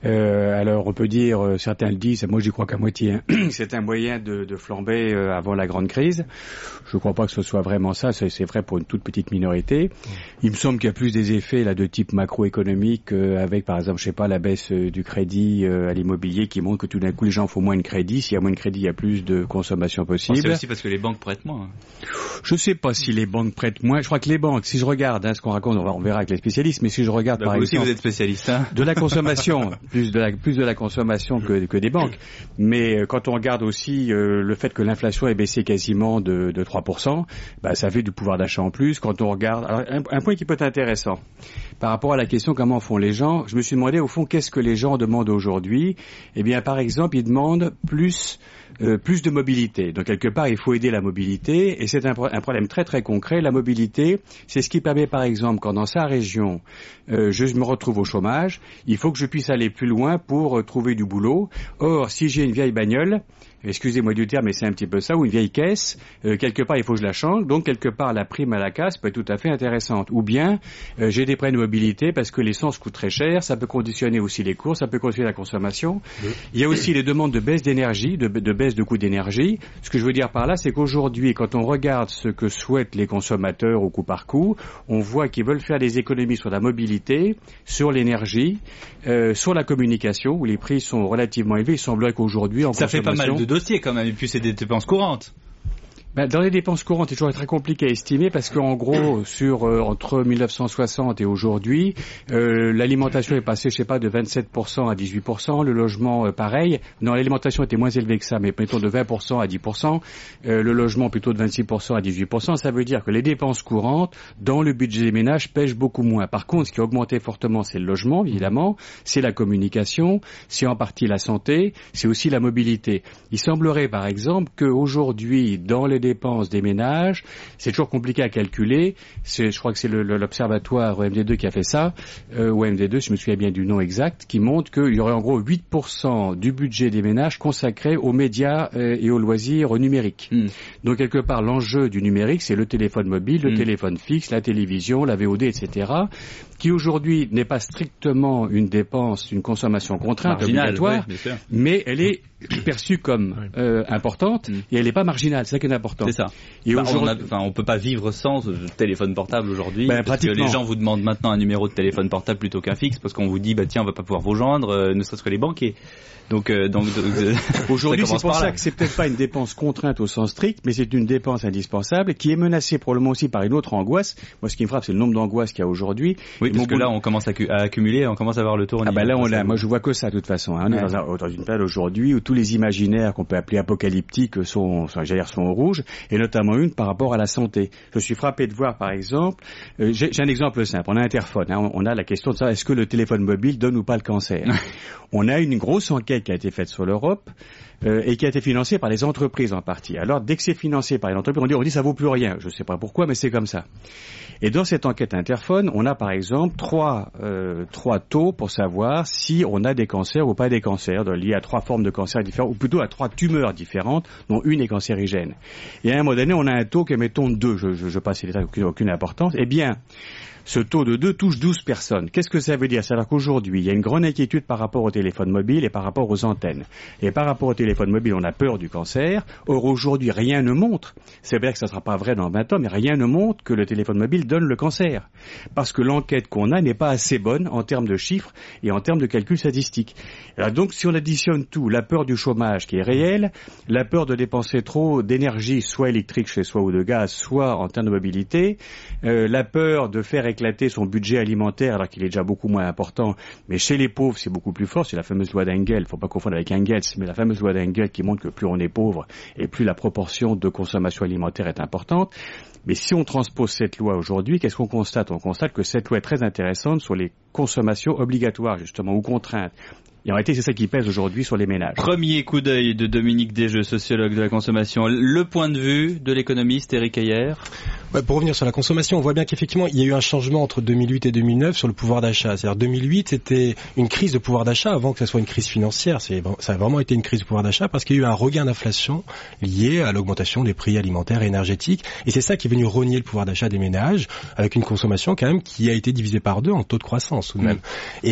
S16: Euh, alors on peut dire, euh, certains le disent, moi j'y crois qu'à moitié, hein. C'est un moyen de, de flamber euh, avant la grande crise. Je ne crois pas que ce soit vraiment ça, c'est, c'est vrai pour une toute petite minorité. Il me semble qu'il y a plus des effets là de type macroéconomique, euh, avec par exemple, je sais pas, la baisse euh, du crédit euh, à l'immobilier qui montre que tout d'un coup les gens font moins de crédit. S'il y a moins de crédit, il y a plus de consommation possible.
S2: C'est aussi parce que les banques prêtent moins.
S16: Je ne sais pas si les banques prêtent moins. Je crois que les banques, si je regarde hein, ce qu'on raconte, on, va, on verra avec les spécialistes, mais si je regarde
S2: bah,
S16: par
S2: vous
S16: exemple...
S2: aussi vous êtes spécialiste, hein.
S16: De la consommation, plus de la, plus de la consommation que, que des banques. Mais euh, quand on regarde aussi euh, le fait que l'inflation est baissée quasiment de, de trois pour cent, bah, ça fait du pouvoir d'achat en plus. Quand on regarde... Alors, un, un point qui peut être intéressant, par rapport à la question comment font les gens, je me suis demandé au fond qu'est-ce que les gens demandent aujourd'hui. Eh bien, par exemple, ils demandent plus... Euh, plus de mobilité. Donc quelque part, il faut aider la mobilité et c'est un, pro- un problème très très concret. La mobilité, c'est ce qui permet par exemple quand dans sa région, euh, je me retrouve au chômage, il faut que je puisse aller plus loin pour euh, trouver du boulot. Or, si j'ai une vieille bagnole, excusez-moi du terme, mais c'est un petit peu ça, ou une vieille caisse, euh, quelque part il faut que je la change, donc quelque part la prime à la casse peut être tout à fait intéressante. Ou bien, euh, j'ai des prêts de mobilité parce que l'essence coûte très cher, ça peut conditionner aussi les cours, ça peut conditionner la consommation. Oui. Il y a aussi les demandes de baisse d'énergie, de, de baisse de coût d'énergie. Ce que je veux dire par là, c'est qu'aujourd'hui, quand on regarde ce que souhaitent les consommateurs au coup par coup, on voit qu'ils veulent faire des économies sur la mobilité, sur l'énergie, euh, sur la communication, où les prix sont relativement élevés. Il semblerait qu'aujourd'hui, en
S2: ça
S16: consommation...
S2: fait pas mal de dossiers quand même, et puis c'est des dépenses courantes.
S16: Ben, dans les dépenses courantes, c'est toujours très compliqué à estimer parce qu'en gros, sur euh, entre mille neuf cent soixante et aujourd'hui, euh, l'alimentation est passée, je sais pas, de vingt-sept pour cent à dix-huit pour cent. Le logement, euh, pareil. Non, l'alimentation était moins élevée que ça, mais mettons de vingt pour cent à dix pour cent. Euh, le logement plutôt de vingt-six pour cent à dix-huit pour cent. Ça veut dire que les dépenses courantes, dans le budget des ménages, pèsent beaucoup moins. Par contre, ce qui a augmenté fortement, c'est le logement, évidemment. C'est la communication. C'est en partie la santé. C'est aussi la mobilité. Il semblerait, par exemple, qu'aujourd'hui, dans les dépenses des ménages, c'est toujours compliqué à calculer. C'est, je crois que c'est le, le, l'observatoire O M D deux qui a fait ça, euh, O M D deux, je me souviens bien du nom exact, qui montre qu'il y aurait en gros huit pour cent du budget des ménages consacré aux médias euh, et aux loisirs numériques. Mm. Donc quelque part, l'enjeu du numérique, c'est le téléphone mobile, le mm. téléphone fixe, la télévision, la V O D, et cetera, qui aujourd'hui n'est pas strictement une dépense, une consommation contrainte, marginale, obligatoire, oui, mais elle est perçue comme euh, importante mm. et elle n'est pas marginale, c'est ça qui est important.
S2: C'est ça. Et bah, on, a, enfin, on peut pas vivre sans euh, téléphone portable aujourd'hui, ben, parce que les gens vous demandent maintenant un numéro de téléphone portable plutôt qu'un fixe, parce qu'on vous dit bah tiens on va pas pouvoir vous joindre, euh, ne serait-ce que les banquiers. Donc, euh, donc euh,
S16: aujourd'hui c'est pour ça là. Que c'est peut-être pas une dépense contrainte au sens strict, mais c'est une dépense indispensable qui est menacée probablement aussi par une autre angoisse. Moi, ce qui me frappe, c'est le nombre d'angoisses qu'il y a aujourd'hui.
S2: Oui, et parce que là, on commence à, à accumuler, on commence à voir le tour.
S16: Ah bah là, on l'a. Moi, je vois que ça de toute façon. Hein. On ouais. est dans, un, dans une période aujourd'hui où tous les imaginaires qu'on peut appeler apocalyptiques sont, sont, j'allais dire, sont au rouge, et notamment une par rapport à la santé. Je suis frappé de voir, par exemple, euh, j'ai, j'ai un exemple simple. On a un interphone. Hein. On, on a la question de savoir est-ce que le téléphone mobile donne ou pas le cancer. On a une grosse enquête qui a été faite sur l'Europe euh, et qui a été financée par les entreprises en partie. Alors, dès que c'est financé par les entreprises, on dit, on dit ça vaut plus rien. Je ne sais pas pourquoi, mais c'est comme ça. Et dans cette enquête interphone, on a par exemple trois, euh, trois taux pour savoir si on a des cancers ou pas des cancers, liés à trois formes de cancer différentes, ou plutôt à trois tumeurs différentes, dont une est cancérigène. Et à un moment donné, on a un taux qui est, mettons, deux. Je, je, je passe les détails, aucune, aucune importance. Eh bien, ce taux de deux touche douze personnes. Qu'est-ce que ça veut dire? C'est-à-dire qu'aujourd'hui, il y a une grande inquiétude par rapport au téléphone mobile et par rapport aux antennes. Et par rapport au téléphone mobile, on a peur du cancer. Or, aujourd'hui, rien ne montre, c'est vrai que ça ne sera pas vrai dans vingt ans, mais rien ne montre que le téléphone mobile donne le cancer. Parce que l'enquête qu'on a n'est pas assez bonne en termes de chiffres et en termes de calculs statistiques. Alors donc, si on additionne tout, la peur du chômage qui est réelle, la peur de dépenser trop d'énergie, soit électrique chez soi ou de gaz, soit en termes de mobilité, euh, la peur de faire éclater son budget alimentaire alors qu'il est déjà beaucoup moins important, mais chez les pauvres c'est beaucoup plus fort, c'est la fameuse loi d'Engels, il ne faut pas confondre avec Engels, mais la fameuse loi d'Engels qui montre que plus on est pauvre et plus la proportion de consommation alimentaire est importante. Mais si on transpose cette loi aujourd'hui, qu'est-ce qu'on constate? On constate que cette loi est très intéressante sur les consommations obligatoires justement ou contraintes. Et en réalité, c'est ça qui pèse aujourd'hui sur les ménages.
S2: Premier coup d'œil de Dominique Desjeux, sociologue de la consommation. Le point de vue de l'économiste Éric Heyer.
S17: Ouais, pour revenir sur la consommation, on voit bien qu'effectivement, il y a eu un changement entre deux mille huit et deux mille neuf sur le pouvoir d'achat. C'est-à-dire deux mille huit, c'était une crise de pouvoir d'achat avant que ça soit une crise financière. C'est, ça a vraiment été une crise de pouvoir d'achat parce qu'il y a eu un regain d'inflation lié à l'augmentation des prix alimentaires et énergétiques. Et c'est ça qui est venu rogner le pouvoir d'achat des ménages avec une consommation quand même qui a été divisée par deux en taux de croissance tout de même. Mmh. Et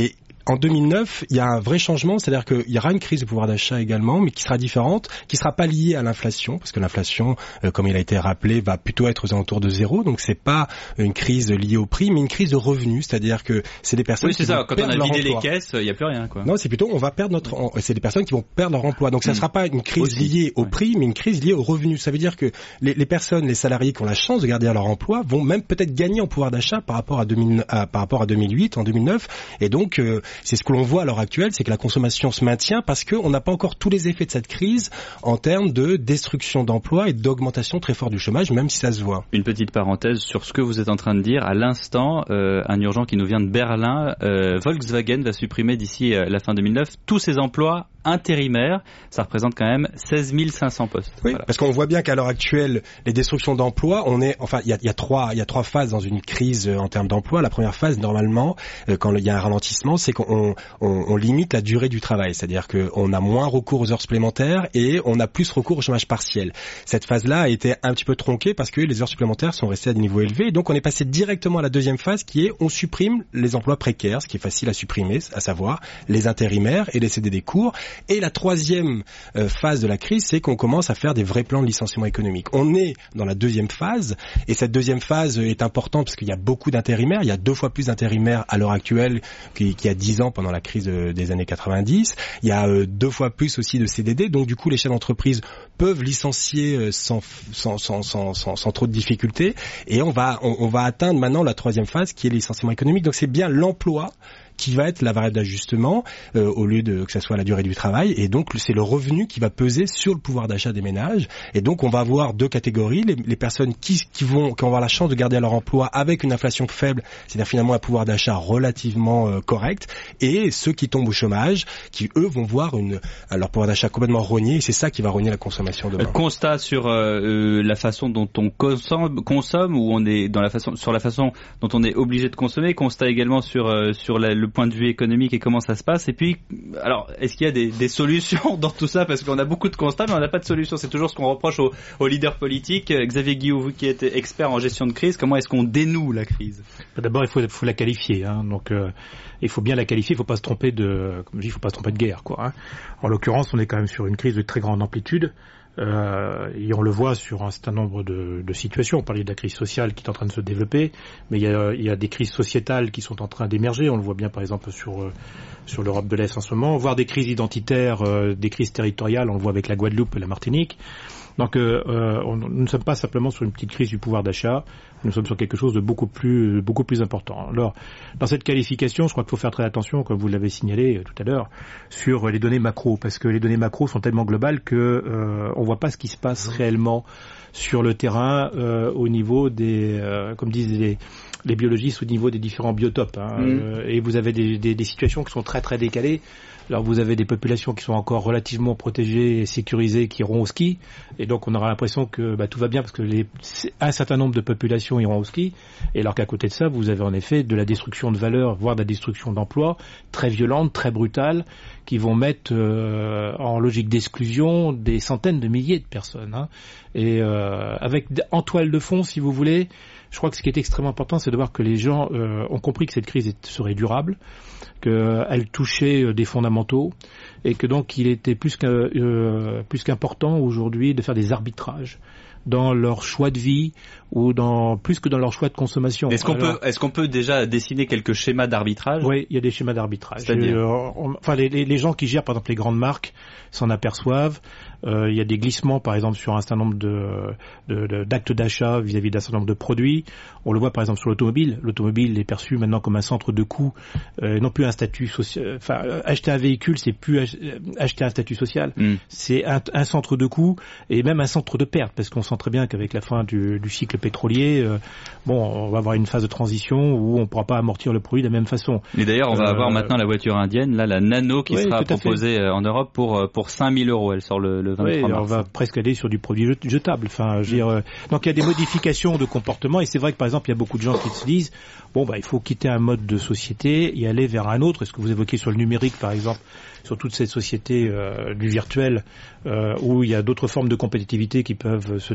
S17: en deux mille neuf, il y a un vrai changement, c'est-à-dire qu'il y aura une crise de pouvoir d'achat également, mais qui sera différente, qui sera pas liée à l'inflation, parce que l'inflation, euh, comme il a été rappelé, va plutôt être aux alentours de zéro, donc c'est pas une crise liée au prix, mais une crise de revenus, c'est-à-dire que c'est des personnes
S2: oui, c'est
S17: qui
S2: ça.
S17: vont
S2: Quand
S17: perdre leur
S2: on a vidé
S17: emploi.
S2: les caisses, il n'y a plus rien, quoi.
S17: Non, c'est plutôt on va perdre notre, en- c'est des personnes qui vont perdre leur emploi, donc ça ne
S2: Mmh.
S17: sera pas une crise
S2: Aussi,
S17: liée au
S2: ouais.
S17: prix, mais une crise liée aux revenus. Ça veut dire que les, les personnes, les salariés qui ont la chance de garder leur emploi vont même peut-être gagner en pouvoir d'achat par rapport à, deux mille, à par rapport à deux mille huit, en deux mille neuf, et donc euh, c'est ce que l'on voit à l'heure actuelle, c'est que la consommation se maintient parce qu'on n'a pas encore tous les effets de cette crise en termes de destruction d'emplois et d'augmentation très forte du chômage, même si ça se voit.
S2: Une petite parenthèse sur ce que vous êtes en train de dire. À l'instant, euh, un urgent qui nous vient de Berlin, euh, Volkswagen va supprimer d'ici euh, la fin deux mille neuf tous ses emplois intérimaires. Ça représente quand même seize mille cinq cents postes.
S17: Oui,
S2: Voilà.
S17: parce qu'on voit bien qu'à l'heure actuelle, les destructions d'emplois, on est, enfin, il y a, il y a trois, il y a trois phases dans une crise euh, en termes d'emploi. La première phase, normalement, euh, quand il y a un ralentissement, c'est qu'on on, on limite la durée du travail, c'est-à-dire qu'on a moins recours aux heures supplémentaires et on a plus recours au chômage partiel. Cette phase-là a été un petit peu tronquée parce que les heures supplémentaires sont restées à des niveaux élevés. Et donc, on est passé directement à la deuxième phase, qui est on supprime les emplois précaires, ce qui est facile à supprimer, à savoir les intérimaires et les C D D courts. Et la troisième euh, phase de la crise, c'est qu'on commence à faire des vrais plans de licenciement économique. On est dans la deuxième phase, et cette deuxième phase est importante parce qu'il y a beaucoup d'intérimaires. Il y a deux fois plus d'intérimaires à l'heure actuelle qu'il y a dix ans pendant la crise de, des années quatre-vingt-dix. Il y a euh, deux fois plus aussi de C D D, donc du coup les chefs d'entreprise peuvent licencier euh, sans, sans, sans, sans, sans, sans trop de difficultés, et on va, on, on va atteindre maintenant la troisième phase qui est le licenciement économique. Donc c'est bien l'emploi qui va être la variable d'ajustement euh, au lieu de que ça soit la durée du travail, et donc c'est le revenu qui va peser sur le pouvoir d'achat des ménages. Et donc on va avoir deux catégories, les, les personnes qui, qui vont qui vont avoir la chance de garder leur emploi avec une inflation faible, c'est-à-dire finalement un pouvoir d'achat relativement euh, correct, et ceux qui tombent au chômage, qui eux vont voir une leur pouvoir d'achat complètement rogné, et c'est ça qui va rogner la consommation demain.
S2: Constat sur euh, la façon dont on consomme, consomme, ou on est dans la façon sur la façon dont on est obligé de consommer. Constat également sur euh, sur la, le point de vue économique et comment ça se passe. Et puis, alors, est-ce qu'il y a des, des solutions dans tout ça? Parce qu'on a beaucoup de constats, mais on n'a pas de solution. C'est toujours ce qu'on reproche aux, aux leaders politiques. Xavier Guillou, vous qui êtes expert en gestion de crise, comment est-ce qu'on dénoue la crise?
S5: D'abord, il faut, faut la qualifier. Hein. Donc, euh, il faut bien la qualifier. Il ne faut pas se tromper de, comme je dis, il faut pas se tromper de guerre, quoi. Hein. En l'occurrence, on est quand même sur une crise de très grande amplitude. Euh, et on le voit sur un certain nombre de, de situations. On parlait de la crise sociale qui est en train de se développer, mais il y a, il y a des crises sociétales qui sont en train d'émerger. On le voit bien par exemple sur euh, sur l'Europe de l'Est en ce moment, voire des crises identitaires, euh, des crises territoriales. On le voit avec la Guadeloupe et la Martinique. Donc euh, euh, on, nous ne sommes pas simplement sur une petite crise du pouvoir d'achat, nous sommes sur quelque chose de beaucoup plus beaucoup plus important. Alors, dans cette qualification, je crois qu'il faut faire très attention, comme vous l'avez signalé euh, tout à l'heure, sur les données macro, parce que les données macro sont tellement globales que euh, on voit pas ce qui se passe réellement sur le terrain euh, au niveau des, euh, comme disent les, les biologistes, au niveau des différents biotopes. Hein, mmh. euh, et vous avez des, des, des situations qui sont très très décalées. Alors vous avez des populations qui sont encore relativement protégées et sécurisées, qui iront au ski, et donc on aura l'impression que bah, tout va bien parce que les, un certain nombre de populations iront au ski, et alors qu'à côté de ça, vous avez en effet de la destruction de valeurs, voire de la destruction d'emplois, très violente, très brutale, qui vont mettre euh, en logique d'exclusion des centaines de milliers de personnes. Hein. Et euh, avec en toile de fond, si vous voulez, je crois que ce qui est extrêmement important, c'est de voir que les gens euh, ont compris que cette crise est, serait durable, qu'elle touchait des fondamentaux, et que donc il était plus qu'un, euh, plus qu'important aujourd'hui de faire des arbitrages dans leur choix de vie ou dans plus que dans leur choix de consommation.
S2: Est-ce qu'on
S5: Alors,
S2: peut est-ce qu'on peut déjà dessiner quelques schémas d'arbitrage?
S5: Oui, il y a des schémas d'arbitrage.
S2: C'est-à-dire
S5: euh, on, enfin les, les, les gens qui gèrent par exemple les grandes marques s'en aperçoivent. Euh, il y a des glissements par exemple sur un certain nombre de, de, de d'actes d'achat vis-à-vis d'un certain nombre de produits. On le voit par exemple sur l'automobile. L'automobile est perçu maintenant comme un centre de coût, euh, non plus un statut social. Enfin, acheter un véhicule, c'est plus ach- acheter un statut social. Mm. C'est un, un centre de coût et même un centre de perte, parce qu'on sent très bien qu'avec la fin du, du cycle pétrolier, euh, bon, on va avoir une phase de transition où on ne pourra pas amortir le produit de la même façon.
S2: Mais d'ailleurs, on va euh, avoir maintenant la voiture indienne, là, la Nano, qui
S5: oui,
S2: sera proposée fait. en Europe pour pour cinq mille euros. Elle sort le, le vingt-trois
S5: oui,
S2: mars.
S5: On va presque aller sur du produit jetable. Enfin, je veux dire, euh, donc il y a des modifications de comportement, et c'est vrai que par exemple, il y a beaucoup de gens qui se disent, bon, bah, il faut quitter un mode de société et aller vers un autre. Est-ce que vous évoquez sur le numérique, par exemple, sur toute cette société euh, du virtuel, euh, où il y a d'autres formes de compétitivité qui peuvent se,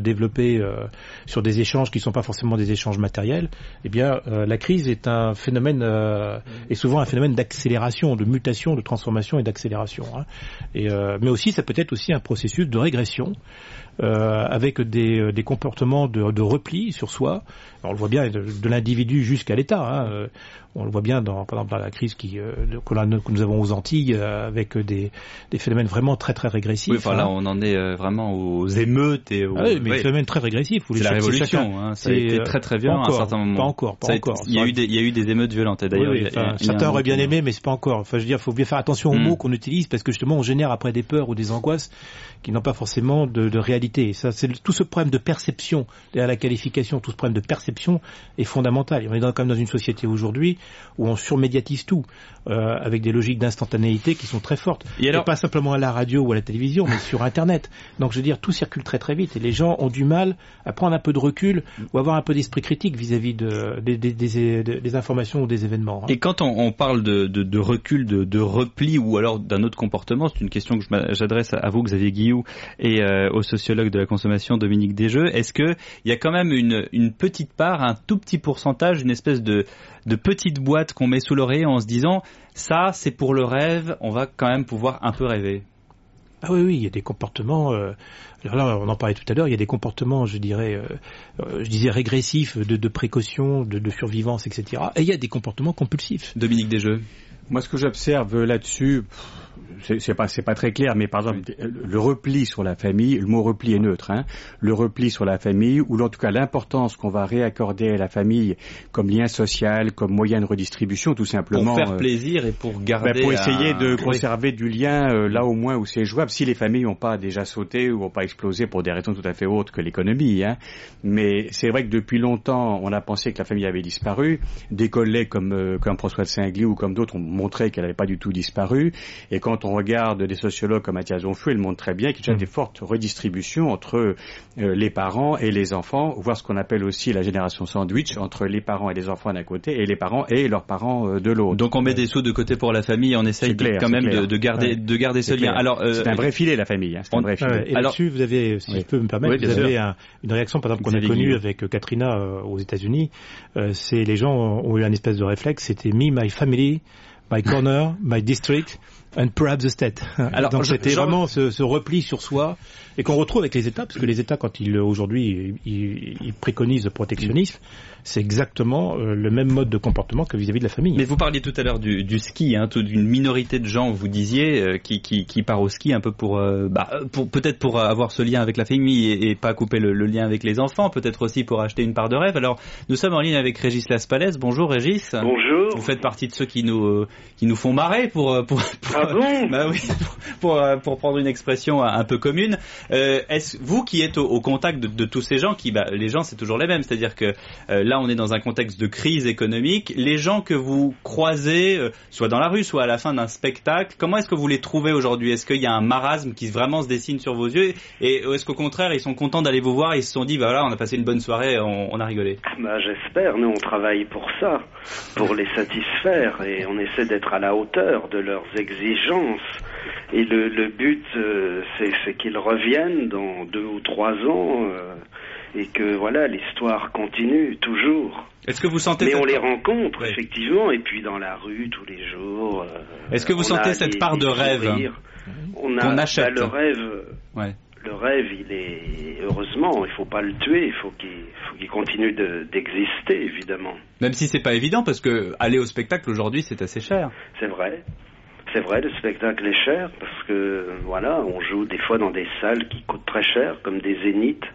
S5: développé euh, sur des échanges qui ne sont pas forcément des échanges matériels, eh bien euh, la crise est un phénomène euh, est souvent un phénomène d'accélération, de mutation, de transformation et d'accélération. Hein. Et euh, mais aussi ça peut être aussi un processus de régression. Euh, avec des, des comportements de, de repli sur soi. Alors, on le voit bien de, de l'individu jusqu'à l'État. Hein. Euh, on le voit bien dans, par exemple, dans la crise qui, euh, que, que nous avons aux Antilles, euh, avec des, des phénomènes vraiment très très régressifs.
S2: Oui, enfin hein. Là, on en est euh, vraiment aux émeutes et aux...
S5: Ah oui, mais ouais. Des phénomènes très régressifs.
S2: C'est la révolution. Chacun, hein. Ça a été très très violent
S5: encore,
S2: à un certain moment.
S5: Pas encore, pas
S2: été,
S5: encore.
S2: Il y a eu des, il y a eu des émeutes violentes. Et d'ailleurs,
S5: oui,
S2: il y a,
S5: enfin,
S2: il y a, il y a
S5: certains auraient bien aimé,
S2: moment.
S5: mais c'est pas encore. Enfin, je veux dire, il faut bien faire attention aux
S2: mm.
S5: mots qu'on utilise parce que justement, on génère après des peurs ou des angoisses qui n'ont pas forcément de, de réalité. Et ça, c'est tout ce problème de perception, derrière la qualification, tout ce problème de perception est fondamental. Et on est dans, quand même dans une société aujourd'hui où on surmédiatise tout, euh, avec des logiques d'instantanéité qui sont très fortes. Et, alors... et pas simplement à la radio ou à la télévision, mais sur Internet. Donc je veux dire, tout circule très très vite et les gens ont du mal à prendre un peu de recul ou avoir un peu d'esprit critique vis-à-vis de, des, des, des, des informations ou des événements. Hein.
S2: Et quand on, on parle de, de, de recul, de, de repli ou alors d'un autre comportement, c'est une question que j'adresse à vous, Xavier Guilloux, et euh, au sociologue de la consommation, Dominique Desjeux. Est-ce que il y a quand même une, une petite part, un tout petit pourcentage, une espèce de, de petite boîte qu'on met sous l'oreiller en se disant ça c'est pour le rêve, on va quand même pouvoir un peu rêver?
S5: Ah oui, oui, il y a des comportements, euh, alors là on en parlait tout à l'heure, il y a des comportements, je dirais, euh, je disais régressifs, de, de précaution, de, de survivance, et cetera. Et il y a des comportements compulsifs.
S2: Dominique Desjeux.
S16: Moi, ce que j'observe là-dessus, c'est, c'est pas, c'est pas très clair, mais par exemple, le repli sur la famille, le mot repli est neutre, hein, le repli sur la famille, ou en tout cas l'importance qu'on va réaccorder à la famille comme lien social, comme moyen de redistribution, tout simplement.
S2: Pour faire plaisir et pour garder...
S16: Ben pour essayer
S2: un...
S16: de conserver du lien euh, là au moins où c'est jouable, si les familles n'ont pas déjà sauté ou n'ont pas explosé pour des raisons tout à fait autres que l'économie, hein. Mais c'est vrai que depuis longtemps, on a pensé que la famille avait disparu. Des collègues comme, euh, comme François de Saint-Gly ou comme d'autres ont montré qu'elle n'avait pas du tout disparu. Et quand on regarde des sociologues comme Mathias Zonfeu, ils montrent très bien qu'il y a mmh. des fortes redistributions entre euh, les parents et les enfants, voire ce qu'on appelle aussi la génération sandwich, entre les parents et les enfants d'un côté et les parents et leurs parents euh, de l'autre.
S2: Donc on met des sous de côté pour la famille et on essaye
S16: clair,
S2: de, quand même de, de garder,
S16: ouais.
S2: de garder ce lien. Alors,
S16: euh, c'est un vrai filet la famille. Hein, c'est
S5: on,
S16: un vrai filet.
S5: Euh, et
S2: Alors,
S5: là-dessus, vous avez, si
S16: oui.
S5: je peux me permettre,
S2: oui,
S5: vous avez
S2: sûr.
S5: un, une réaction par exemple qu'on
S2: Xavier
S5: a connue
S2: Guilloux.
S5: avec euh, Katrina euh, aux États-Unis. Euh, c'est les gens ont eu un espèce de réflexe. C'était me, my family, my corner, my district. And perhaps the state. Alors, donc c'était je, vraiment ce, ce repli sur soi et qu'on retrouve avec les États, parce que les États, quand ils aujourd'hui ils, ils préconisent le protectionnisme, c'est exactement euh, le même mode de comportement que vis-à-vis de la famille.
S2: Mais vous parliez tout à l'heure du, du ski, hein, d'une minorité de gens, vous disiez, euh, qui, qui, qui part au ski un peu pour, euh, bah, pour peut-être pour avoir ce lien avec la famille et, et pas couper le, le lien avec les enfants, peut-être aussi pour acheter une part de rêve. Alors, nous sommes en ligne avec Régis Laspalès. Bonjour Régis.
S18: Bonjour.
S2: Vous faites partie de ceux qui nous euh, qui nous font marrer pour pour, pour
S18: ah bon
S2: bah oui, pour, pour pour prendre une expression un peu commune. Euh, est-ce vous qui êtes au, au contact de, de tous ces gens, qui bah, les gens c'est toujours les mêmes, c'est-à-dire que euh, là on est dans un contexte de crise économique. Les gens que vous croisez, euh, soit dans la rue, soit à la fin d'un spectacle, comment est-ce que vous les trouvez aujourd'hui? Est-ce qu'il y a un marasme qui vraiment se dessine sur vos yeux, et est-ce qu'au contraire ils sont contents d'aller vous voir et ils se sont dit bah voilà on a passé une bonne soirée, on, on a rigolé?
S18: Bah j'espère, nous on travaille pour ça, pour les satisfaire et on essaie d'être à la hauteur de leurs exigences. Et le, le but, euh, c'est, c'est qu'ils reviennent dans deux ou trois ans euh, et que voilà, l'histoire continue toujours.
S2: Est-ce que vous sentez
S18: Mais
S2: cette...
S18: on les rencontre
S2: oui.
S18: effectivement, et puis dans la rue tous les jours. Euh,
S2: Est-ce que vous sentez cette
S18: des,
S2: part
S18: des
S2: de rêve
S18: sourires. On a
S2: qu'on achète
S18: bah, le rêve.
S2: Ouais.
S18: Le rêve, il est heureusement, il faut pas le tuer, il faut qu'il, faut qu'il continue de, d'exister évidemment.
S2: Même si c'est pas évident, parce que aller au spectacle aujourd'hui c'est assez cher.
S18: C'est vrai. C'est vrai, le spectacle est cher parce que voilà, on joue des fois dans des salles qui coûtent très cher, comme des zéniths,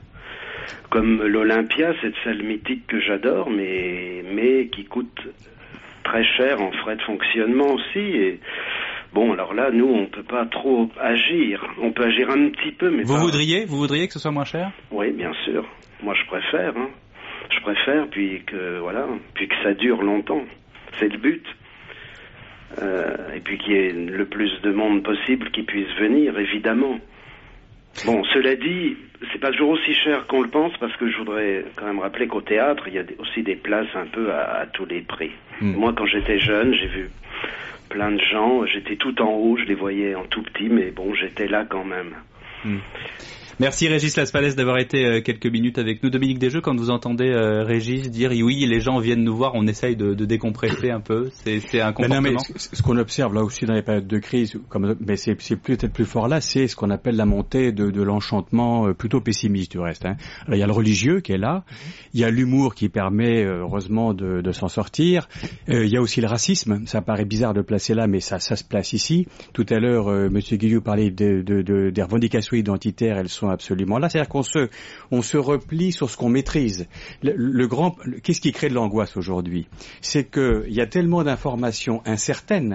S18: comme l'Olympia, cette salle mythique que j'adore, mais mais qui coûte très cher en frais de fonctionnement aussi. Et bon, alors là, nous, on peut pas trop agir. On peut agir un petit peu, mais
S2: vous
S18: pas...
S2: voudriez, vous voudriez que ce soit moins cher?
S18: Oui, bien sûr. Moi, je préfère. Hein. Je préfère, puis que voilà, puis que ça dure longtemps. C'est le but. Euh, et puis qu'il y ait le plus de monde possible qui puisse venir, évidemment. Bon, cela dit, c'est pas toujours aussi cher qu'on le pense, parce que je voudrais quand même rappeler qu'au théâtre, il y a aussi des places un peu à, à tous les prix. Mmh. Moi, quand j'étais jeune, j'ai vu plein de gens, j'étais tout en haut, je les voyais en tout petit, mais bon, j'étais là quand même.
S2: Mmh. Merci Régis Laspalès d'avoir été euh, quelques minutes avec nous. Dominique Desjeux, quand vous entendez euh, Régis dire oui, les gens viennent nous voir, on essaye de, de décompresser un peu, c'est, c'est un comportement.
S16: Ben non, mais ce, ce qu'on observe là aussi dans les périodes de crise, comme, mais c'est, c'est peut-être plus fort là, c'est ce qu'on appelle la montée de, de l'enchantement euh, plutôt pessimiste du reste. Hein. Alors, il y a le religieux qui est là, il y a l'humour qui permet euh, heureusement de, de s'en sortir, euh, il y a aussi le racisme, ça paraît bizarre de le placer là, mais ça, ça se place ici. Tout à l'heure, euh, M. Guillou parlait de, de, de, des revendications identitaires, elles sont absolument là. C'est-à-dire qu'on se, on se replie sur ce qu'on maîtrise. Le, le grand, le, qu'est-ce qui crée de l'angoisse aujourd'hui? C'est qu'il y a tellement d'informations incertaines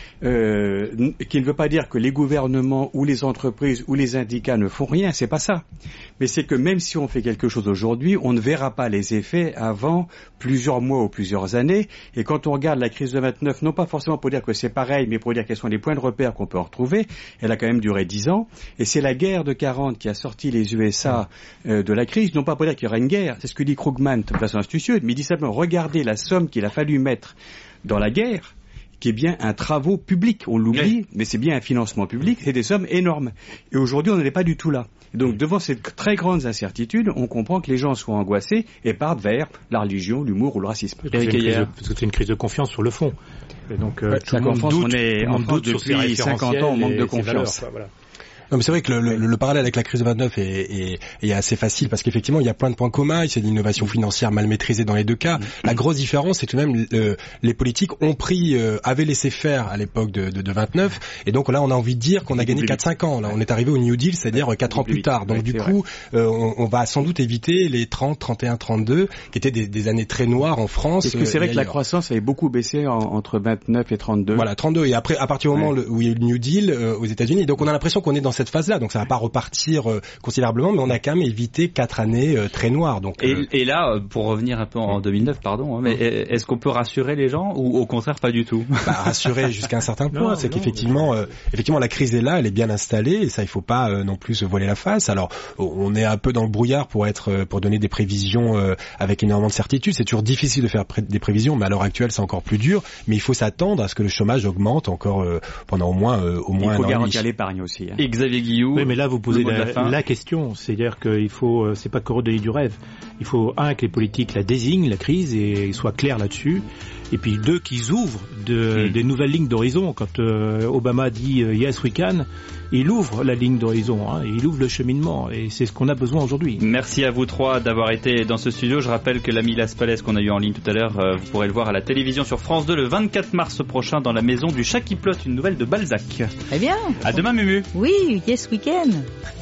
S16: Euh, qui ne veut pas dire que les gouvernements ou les entreprises ou les syndicats ne font rien, c'est pas ça. Mais c'est que même si on fait quelque chose aujourd'hui, on ne verra pas les effets avant plusieurs mois ou plusieurs années. Et quand on regarde la crise de vingt-neuf, non pas forcément pour dire que c'est pareil, mais pour dire quels sont les points de repère qu'on peut en retrouver, elle a quand même duré dix ans. Et c'est la guerre de quarante qui a sorti les U S A euh, de la crise, non pas pour dire qu'il y aura une guerre, c'est ce que dit Krugman de façon astucieuse, mais il dit simplement, regardez la somme qu'il a fallu mettre dans la guerre, qui est bien un travaux public, on l'oublie, oui. Mais c'est bien un financement public, c'est des sommes énormes. Et aujourd'hui, on n'en est pas du tout là. Donc, devant ces très grandes incertitudes, on comprend que les gens soient angoissés et partent vers la religion, l'humour ou le racisme.
S5: Parce que, de, parce que c'est une crise de confiance sur le fond. Et donc, euh,
S16: ouais,
S5: tout le monde doute,
S16: on est en France depuis cinquante ans, on manque de confiance.
S17: Valeurs, voilà. Non, mais c'est vrai que le, le, le parallèle avec la crise de vingt-neuf est, est, est assez facile parce qu'effectivement il y a plein de points communs. C'est l'innovation financière mal maîtrisée dans les deux cas. La grosse différence, c'est tout de même euh, les politiques ont pris, euh, avaient laissé faire à l'époque de, de, de vingt-neuf, et donc là on a envie de dire qu'on a gagné quatre cinq ans. Là, on est arrivé au New Deal, c'est-à-dire quatre ans plus tard. Donc du coup, euh, on, on va sans doute éviter les trente, trente et un, trente-deux, qui étaient des, des années très noires en France.
S16: Est-ce que c'est vrai que la croissance avait beaucoup baissé en, entre vingt-neuf et trente-deux?
S17: Voilà, trente-deux. Et après, à partir du moment ouais. où il y a eu le New Deal euh, aux États-Unis, donc on a l'impression qu'on est dans cette phase-là. Donc ça va pas repartir euh, considérablement, mais on a quand même évité quatre années euh, très noires. Donc,
S2: et,
S17: euh...
S2: et là, pour revenir un peu en deux mille neuf, pardon, hein, mais est-ce qu'on peut rassurer les gens ou au contraire pas du tout?
S17: Bah, rassurer jusqu'à un certain point, non, c'est non, qu'effectivement, euh, effectivement, la crise est là, elle est bien installée, et ça, il faut pas euh, non plus se voiler la face. Alors, on est un peu dans le brouillard pour être, euh, pour donner des prévisions euh, avec énormément de certitude. C'est toujours difficile de faire pré- des prévisions, mais à l'heure actuelle, c'est encore plus dur. Mais il faut s'attendre à ce que le chômage augmente encore euh, pendant au moins, euh, au moins.
S16: Il faut
S17: un an
S16: garantir l'épargne aussi. Hein.
S2: Et Xavier Guillou.
S5: Oui, mais là, vous posez la, la, la question, c'est-à-dire qu'il faut, c'est pas que redonner du rêve. Il faut un que les politiques la désignent, la crise, et soient clairs là-dessus. Et puis deux, qu'ils ouvrent de, mmh. des nouvelles lignes d'horizon. Quand euh, Obama dit euh, yes we can, il ouvre la ligne d'horizon, hein, il ouvre le cheminement, et c'est ce qu'on a besoin aujourd'hui.
S2: Merci à vous trois d'avoir été dans ce studio. Je rappelle que l'ami Laspalès qu'on a eu en ligne tout à l'heure, euh, vous pourrez le voir à la télévision sur France deux le vingt-quatre mars prochain dans la maison du chat qui plotte, une nouvelle de Balzac.
S1: Très bien.
S2: À demain Mumu.
S1: Oui, yes we can.